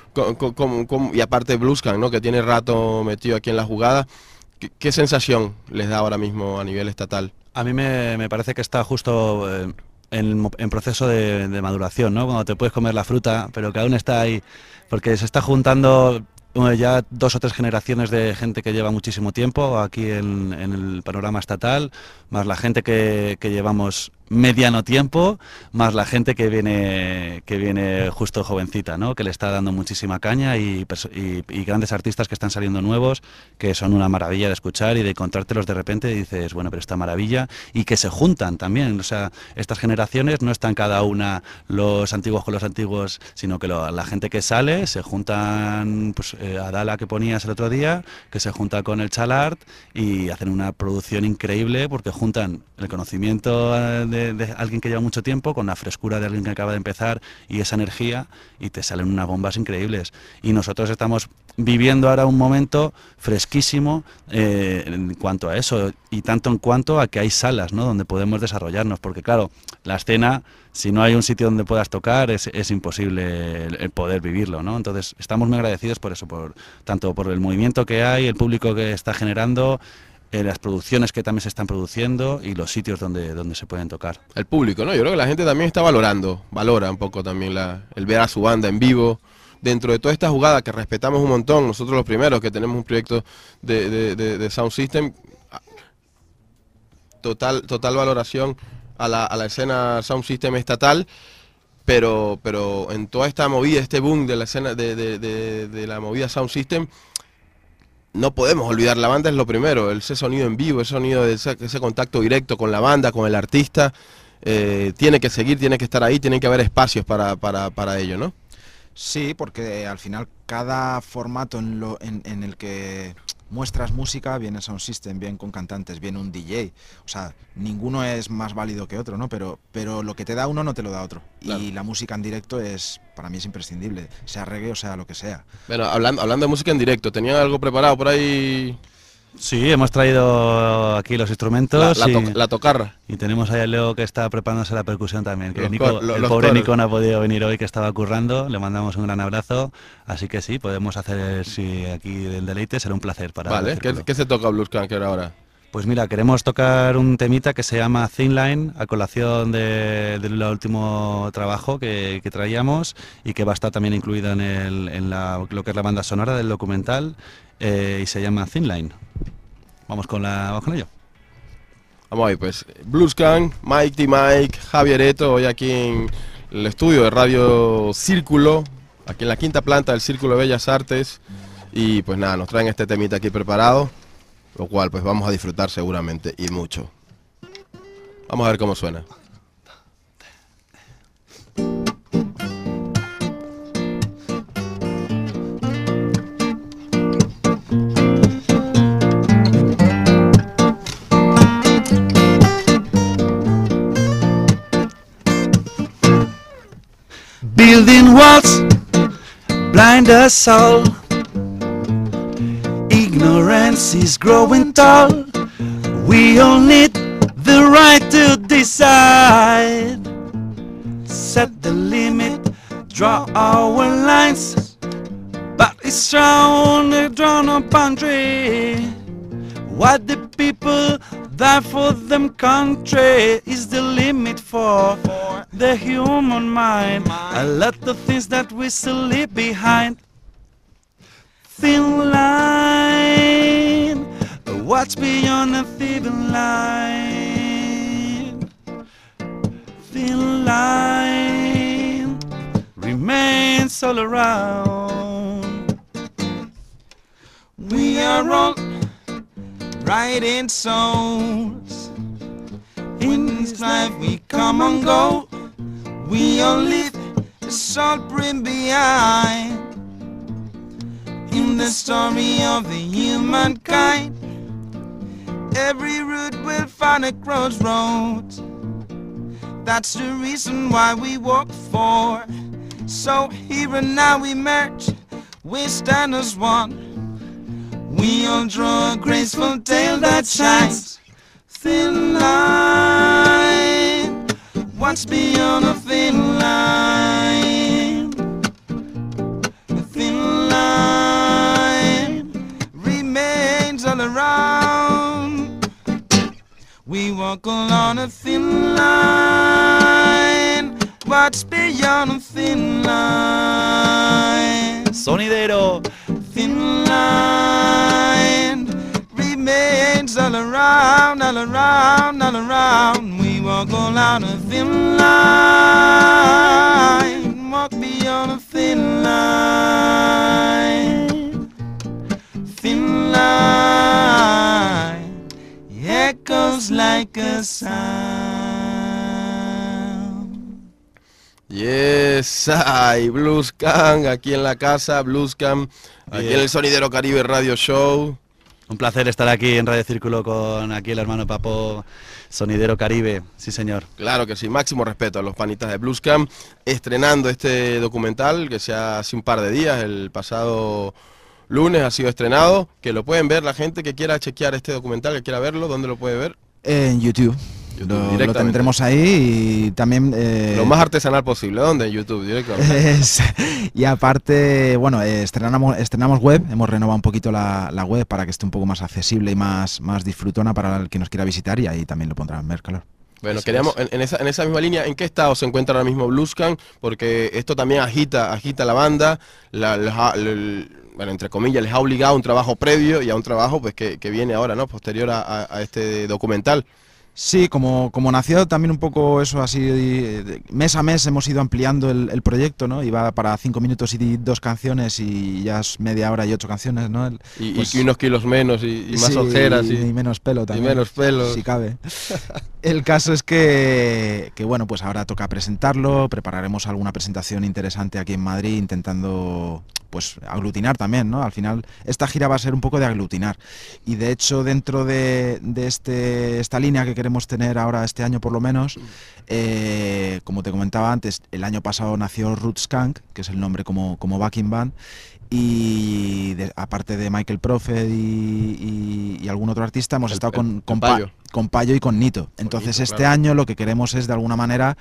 y aparte de Bluescan, ¿no? Que tiene rato metido aquí en la jugada, ¿qué sensación les da ahora mismo a nivel estatal? A mí me parece que está justo en proceso de maduración, ¿no? Cuando te puedes comer la fruta, pero que aún está ahí, porque se está juntando ya 2 o 3 generaciones de gente que lleva muchísimo tiempo aquí en el panorama estatal, más la gente que llevamos mediano tiempo, más la gente que viene justo jovencita, ¿no? Que le está dando muchísima caña, y grandes artistas que están saliendo nuevos, que son una maravilla de escuchar y de encontrártelos de repente, y dices, bueno, pero esta maravilla, y que se juntan también, o sea, estas generaciones no están cada una los antiguos con los antiguos, sino que la gente que sale se juntan, pues Adala, que ponías el otro día, que se junta con el Chalart y hacen una producción increíble, porque juntan el conocimiento de alguien que lleva mucho tiempo con la frescura de alguien que acaba de empezar y esa energía, y te salen unas bombas increíbles. Y nosotros estamos viviendo ahora un momento fresquísimo en cuanto a eso, y tanto en cuanto a que hay salas, ¿no? Donde podemos desarrollarnos, porque claro, la escena, si no hay un sitio donde puedas tocar, es imposible el poder vivirlo, ¿no? Entonces estamos muy agradecidos por eso, tanto por el movimiento que hay, el público que está generando, las producciones que también se están produciendo, y los sitios donde se pueden tocar. El público, ¿no? Yo creo que la gente también está valora un poco también el ver a su banda en vivo. Dentro de toda esta jugada que respetamos un montón, nosotros los primeros que tenemos un proyecto de Sound System, total valoración a la escena Sound System estatal, pero en toda esta movida, este boom de la escena de la movida Sound System, no podemos olvidar, la banda es lo primero, ese sonido en vivo, ese sonido, ese contacto directo con la banda, con el artista, tiene que seguir, tiene que estar ahí, tienen que haber espacios para ello, ¿no? Sí, porque al final cada formato en el que muestras música, bien el sound system, bien con cantantes, bien un DJ, o sea, ninguno es más válido que otro, ¿no? Pero lo que te da uno no te lo da otro. Claro. Y la música en directo para mí es imprescindible, sea reggae o sea lo que sea. Bueno, hablando de música en directo, ¿tenían algo preparado por ahí? Sí, hemos traído aquí los instrumentos. La tocarra. Y tenemos ahí a Leo que está preparándose la percusión también. Que el pobre coros. Nico no ha podido venir hoy, que estaba currando. Le mandamos un gran abrazo. Así que sí, podemos hacer aquí del deleite. Será un placer para... Vale, ¿qué se toca Blues Canker ahora? Pues mira, queremos tocar un temita que se llama Thin Line, a colación del último trabajo que traíamos y que va a estar también incluido en lo que es la banda sonora del documental, y se llama Thin Line. Vamos con ello. Vamos ahí, pues. Blues Can, Mike, Javier Eto, hoy aquí en el estudio de Radio Círculo, aquí en la quinta planta del Círculo de Bellas Artes. Y pues nada, nos traen este temita aquí preparado, lo cual pues vamos a disfrutar seguramente y mucho. Vamos a ver cómo suena. Building walls blind us all. Ignorance is growing tall. We all need the right to decide. Set the limit, draw our lines, but it's only drawn upon tree. What the people die for them country is the limit for the human mind. A lot of things that we still leave behind. Thin line, what's beyond a thin line? Thin line remains all around. We are all writing songs. In this life we come and go. We all leave a soul print behind. In the story of the humankind, every route will find a crossroads. That's the reason why we walk for. So here and now we merge, we stand as one. We all draw a graceful tale that shines. Thin line, what's beyond a thin line? A thin line remains all around. We walk along a thin line. What's beyond a thin line? Sonidero. Thin line remains all around, all around, all around. We walk along a thin line, walk beyond a thin line. Thin line echoes like a sound. Yes, hay Blues Can aquí en la casa, Blues Can. Aquí en el Sonidero Caribe Radio Show. Un placer estar aquí en Radio Círculo con aquí el hermano Papo, Sonidero Caribe, sí señor. Claro que sí, máximo respeto a los panitas de Blues Can, estrenando este documental que hace un par de días, el pasado lunes ha sido estrenado, que lo pueden ver la gente que quiera chequear este documental, que quiera verlo. ¿Dónde lo puede ver? En YouTube. Lo tendremos ahí y también... lo más artesanal posible. ¿Dónde? En YouTube, directamente. Y aparte, bueno, estrenamos web, hemos renovado un poquito la web para que esté un poco más accesible y más disfrutona para el que nos quiera visitar, y ahí también lo pondrán ver, claro. Bueno, queríamos, en esa misma línea, ¿en qué estado se encuentra ahora mismo Blues Can? Porque esto también agita la banda, bueno, entre comillas, les ha obligado a un trabajo previo y a un trabajo pues que viene ahora, ¿no? Posterior a este documental. Sí, como nació también un poco eso así, mes a mes hemos ido ampliando el proyecto, ¿no? Iba para 5 minutos y 2 canciones y ya es media hora y 8 canciones, ¿no? Y unos kilos menos y más sí, ojeras. Y menos pelo también. Y menos pelo. Si cabe. El caso es que bueno, pues ahora toca presentarlo, prepararemos alguna presentación interesante aquí en Madrid intentando pues aglutinar también, ¿no? Al final esta gira va a ser un poco de aglutinar y de hecho dentro de esta línea que queremos tener ahora este año por lo menos, como te comentaba antes, el año pasado nació Roots Skunk, que es el nombre como backing band, y aparte de Michael Prophet y algún otro artista hemos estado con Payo y con Nito. Entonces este año lo que queremos es de alguna manera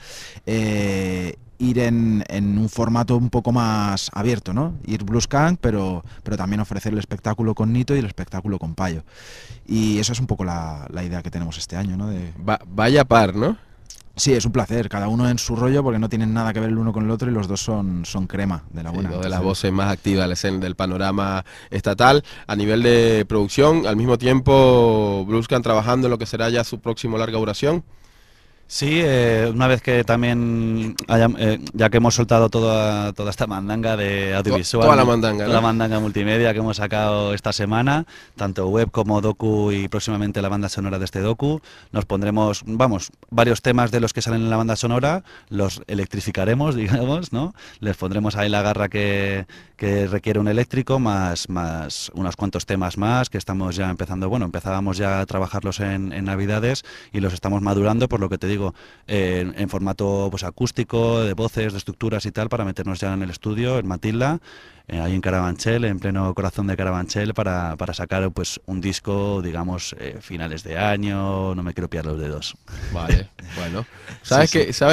ir en un formato un poco más abierto, ¿no? Ir Blues Skunk, pero también ofrecer el espectáculo con Nito y el espectáculo con Payo. Y eso es un poco la idea que tenemos este año, ¿no? Vaya par, ¿no? Sí, es un placer, cada uno en su rollo porque no tienen nada que ver el uno con el otro y los dos son crema de la buena. Dos de las voces más activas del panorama estatal. A nivel de producción, al mismo tiempo Blues Skunk trabajando en lo que será ya su próximo larga duración. Sí, una vez que también, ya que hemos soltado toda esta mandanga de audiovisual, toda la mandanga, ¿no? Toda la mandanga multimedia que hemos sacado esta semana, tanto web como docu y próximamente la banda sonora de este docu, nos pondremos, varios temas de los que salen en la banda sonora, los electrificaremos, digamos, ¿no? Les pondremos ahí la garra que requiere un eléctrico, más unos cuantos temas más que estamos ya empezando, empezábamos ya a trabajarlos en Navidades y los estamos madurando, por lo que te digo, en formato pues acústico, de voces, de estructuras y tal, para meternos ya en el estudio, en Matilda, ahí en Carabanchel, en pleno corazón de Carabanchel, para sacar pues un disco, digamos, finales de año, no me quiero pillar los dedos. Vale, bueno. ¿Sabes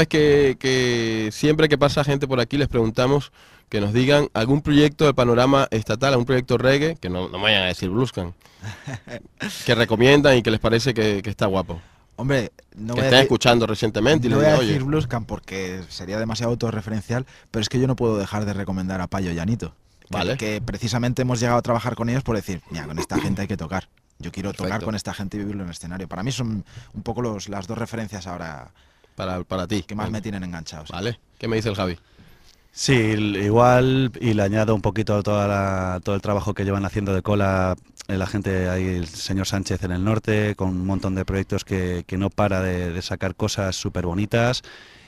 que siempre que pasa gente por aquí les preguntamos que nos digan algún proyecto del panorama estatal, algún proyecto reggae, que no me vayan a decir Blues Skunk, que recomiendan y que les parece que está guapo? Hombre, no que voy estén a decir, escuchando recientemente y no les voy a digan, decir oye, Blues Skunk porque sería demasiado autorreferencial, pero es que yo no puedo dejar de recomendar a Payo y a Nito, vale, que precisamente hemos llegado a trabajar con ellos por decir, mira, con esta gente hay que tocar. Yo quiero tocar con esta gente y vivirlo en el escenario. Para mí son un poco las dos referencias ahora para ti, que más me tienen enganchados. Vale, ¿qué me dice el Javi? Sí, igual, y le añado un poquito todo el trabajo que llevan haciendo de cola la gente ahí, el señor Sánchez en el norte, con un montón de proyectos que no para de sacar cosas súper bonitas,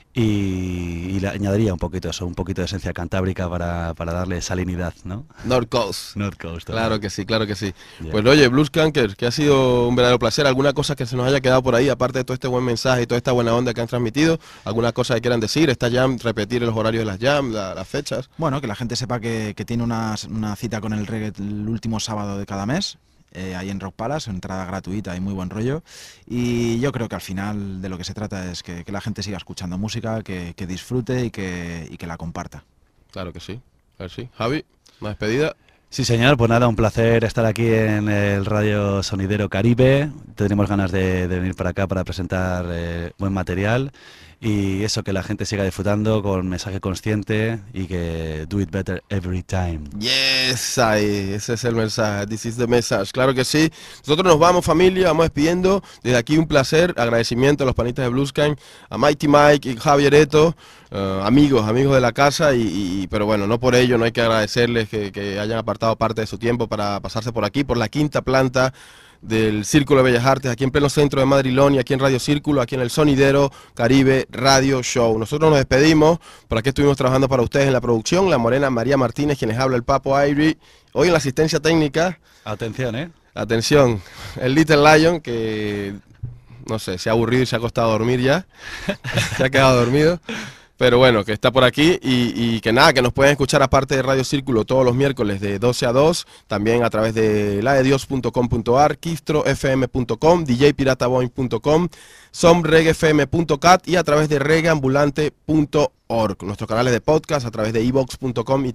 y le añadiría un poquito eso, un poquito de esencia cantábrica para darle salinidad, ¿no? North Coast. North Coast. Claro que sí, claro que sí. Yeah. Pues oye, Blues Skunkers, que ha sido un verdadero placer. ¿Alguna cosa que se nos haya quedado por ahí, aparte de todo este buen mensaje y toda esta buena onda que han transmitido? ¿Alguna cosa que quieran decir? ¿Esta jam, repetir los horarios de las jam, las fechas? Bueno, que la gente sepa que tiene una cita con el reggae el último sábado de cada mes. Ahí en Rock Palace, entrada gratuita y muy buen rollo, y yo creo que al final de lo que se trata es que la gente siga escuchando música, que disfrute y que la comparta. Claro que sí, a ver si. Javi, una despedida. Sí, señor, pues nada, un placer estar aquí en el Radio Sonidero Caribe. Tenemos ganas de venir para acá para presentar buen material y eso, que la gente siga disfrutando con mensaje consciente y que do it better every time. Yes, ahí, ese es el mensaje, this is the message, claro que sí. Nosotros nos vamos, familia, vamos despidiendo. Desde aquí un placer, agradecimiento a los panitas de Blues Skunk, a Mighty Mike y Javier Eto, amigos de la casa, pero bueno, no por ello no hay que agradecerles que hayan apartado parte de su tiempo para pasarse por aquí, por la quinta planta del Círculo de Bellas Artes, aquí en pleno centro de Madrilón, y aquí en Radio Círculo, aquí en el Sonidero Caribe Radio Show. Nosotros nos despedimos, por aquí estuvimos trabajando para ustedes en la producción, la morena María Martínez, quienes habla el Papo Ivory, hoy en la asistencia técnica. Atención, Atención, el Little Lion, que no sé, se ha aburrido y se ha acostado a dormir ya, se ha quedado dormido. Pero bueno, que está por aquí y que nada, que nos pueden escuchar aparte de Radio Círculo todos los miércoles de 12 a 2, también a través de ladedios.com.ar, kistrofm.com, djpirataboing.com, somreguefm.cat y a través de reggaeambulante.org. Nuestros canales de podcast a través de ivox.com y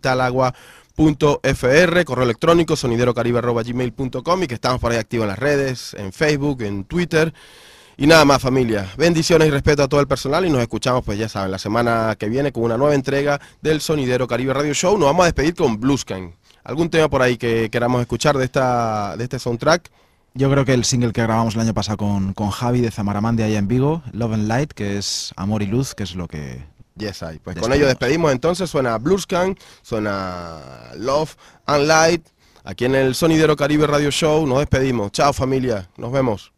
talagua.fr, correo electrónico soniderocaribe@gmail.com, y que estamos por ahí activos en las redes, en Facebook, en Twitter. Y nada más, familia, bendiciones y respeto a todo el personal, y nos escuchamos, pues ya saben, la semana que viene con una nueva entrega del Sonidero Caribe Radio Show. Nos vamos a despedir con Blues Skunk. ¿Algún tema por ahí que queramos escuchar de este soundtrack? Yo creo que el single que grabamos el año pasado con Javi de Zamaramandia allá en Vigo, Love and Light, que es Amor y Luz, que es lo que... Yes, I. Pues con ello despedimos entonces, suena Bluescan, suena Love and Light, aquí en el Sonidero Caribe Radio Show, nos despedimos. Chao familia, nos vemos.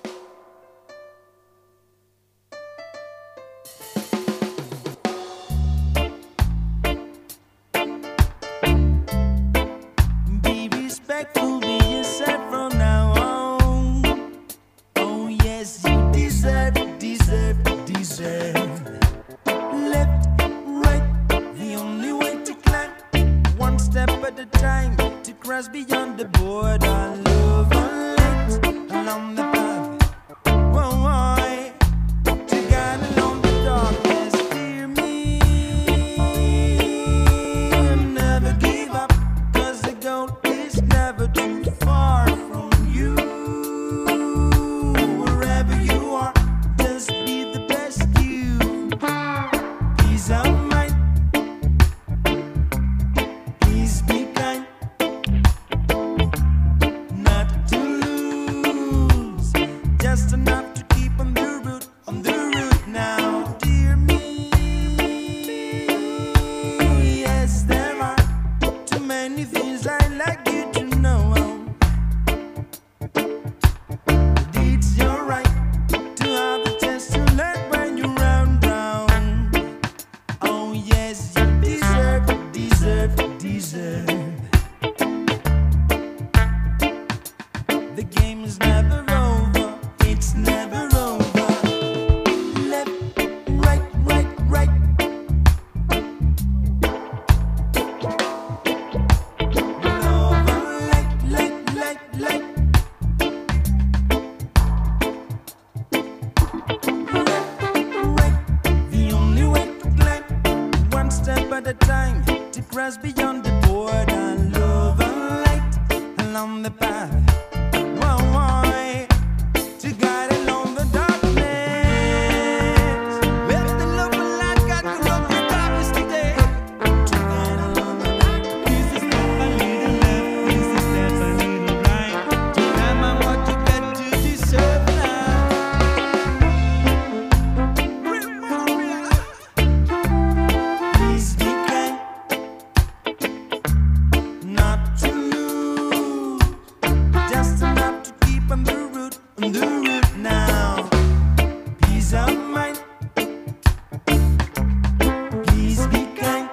Be respectful, be yourself from now on. Oh yes, you deserve, deserve, deserve. Left, right, the only way to climb. One step at a time, to cross beyond the border. Love and light along the path. Whoa, why? To guide along the darkness. Fear me, never give up, 'cause the goal is never too far from you. Wherever you are, just be the best you. Peace of mind, please be kind, not to lose, just enough to keep on the route now. Dear me, yes, there are too many things I'd like you to know. It's your right to have a chance to learn when you're round. Oh yes, you deserve, deserve, deserve. The game is never over, it's never over. Left, right, right, right. Love and light, light, light, light. The only way to climb, one step at a time, to cross beyond the border. Love and light along the path. Whoa, why? To guide along the darkness. Let the love and light guide along the darkness today. To guide along the darkness. Please step a little left, please step a little right. To climb on what you got to deserve now. Please be kind, not to lose, just enough to keep on the route now. Peace of mind, please be kind,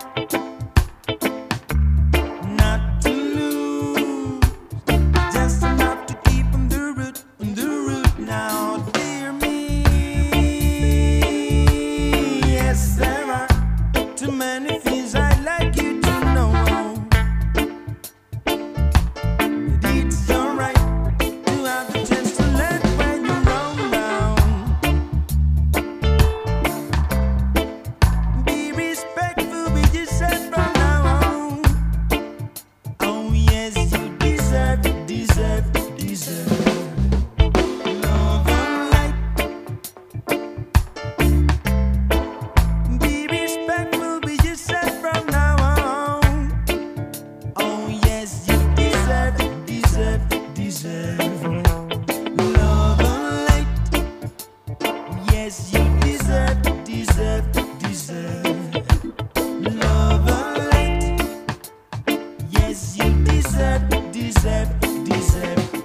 not to lose, just enough to keep on the route now. Dear me, yes, there are too many things I'd like you to know. It's your right to have the chance to learn when you're round. Be respectful, be yourself from now on. Oh yes, you deserve, deserve, deserve. Love and light. Be respectful, be yourself from now on. Oh yes, you deserve, deserve, deserve. Love and light. Yes, you deserve, deserve, deserve. Love and light. Yes, you deserve, deserve, deserve.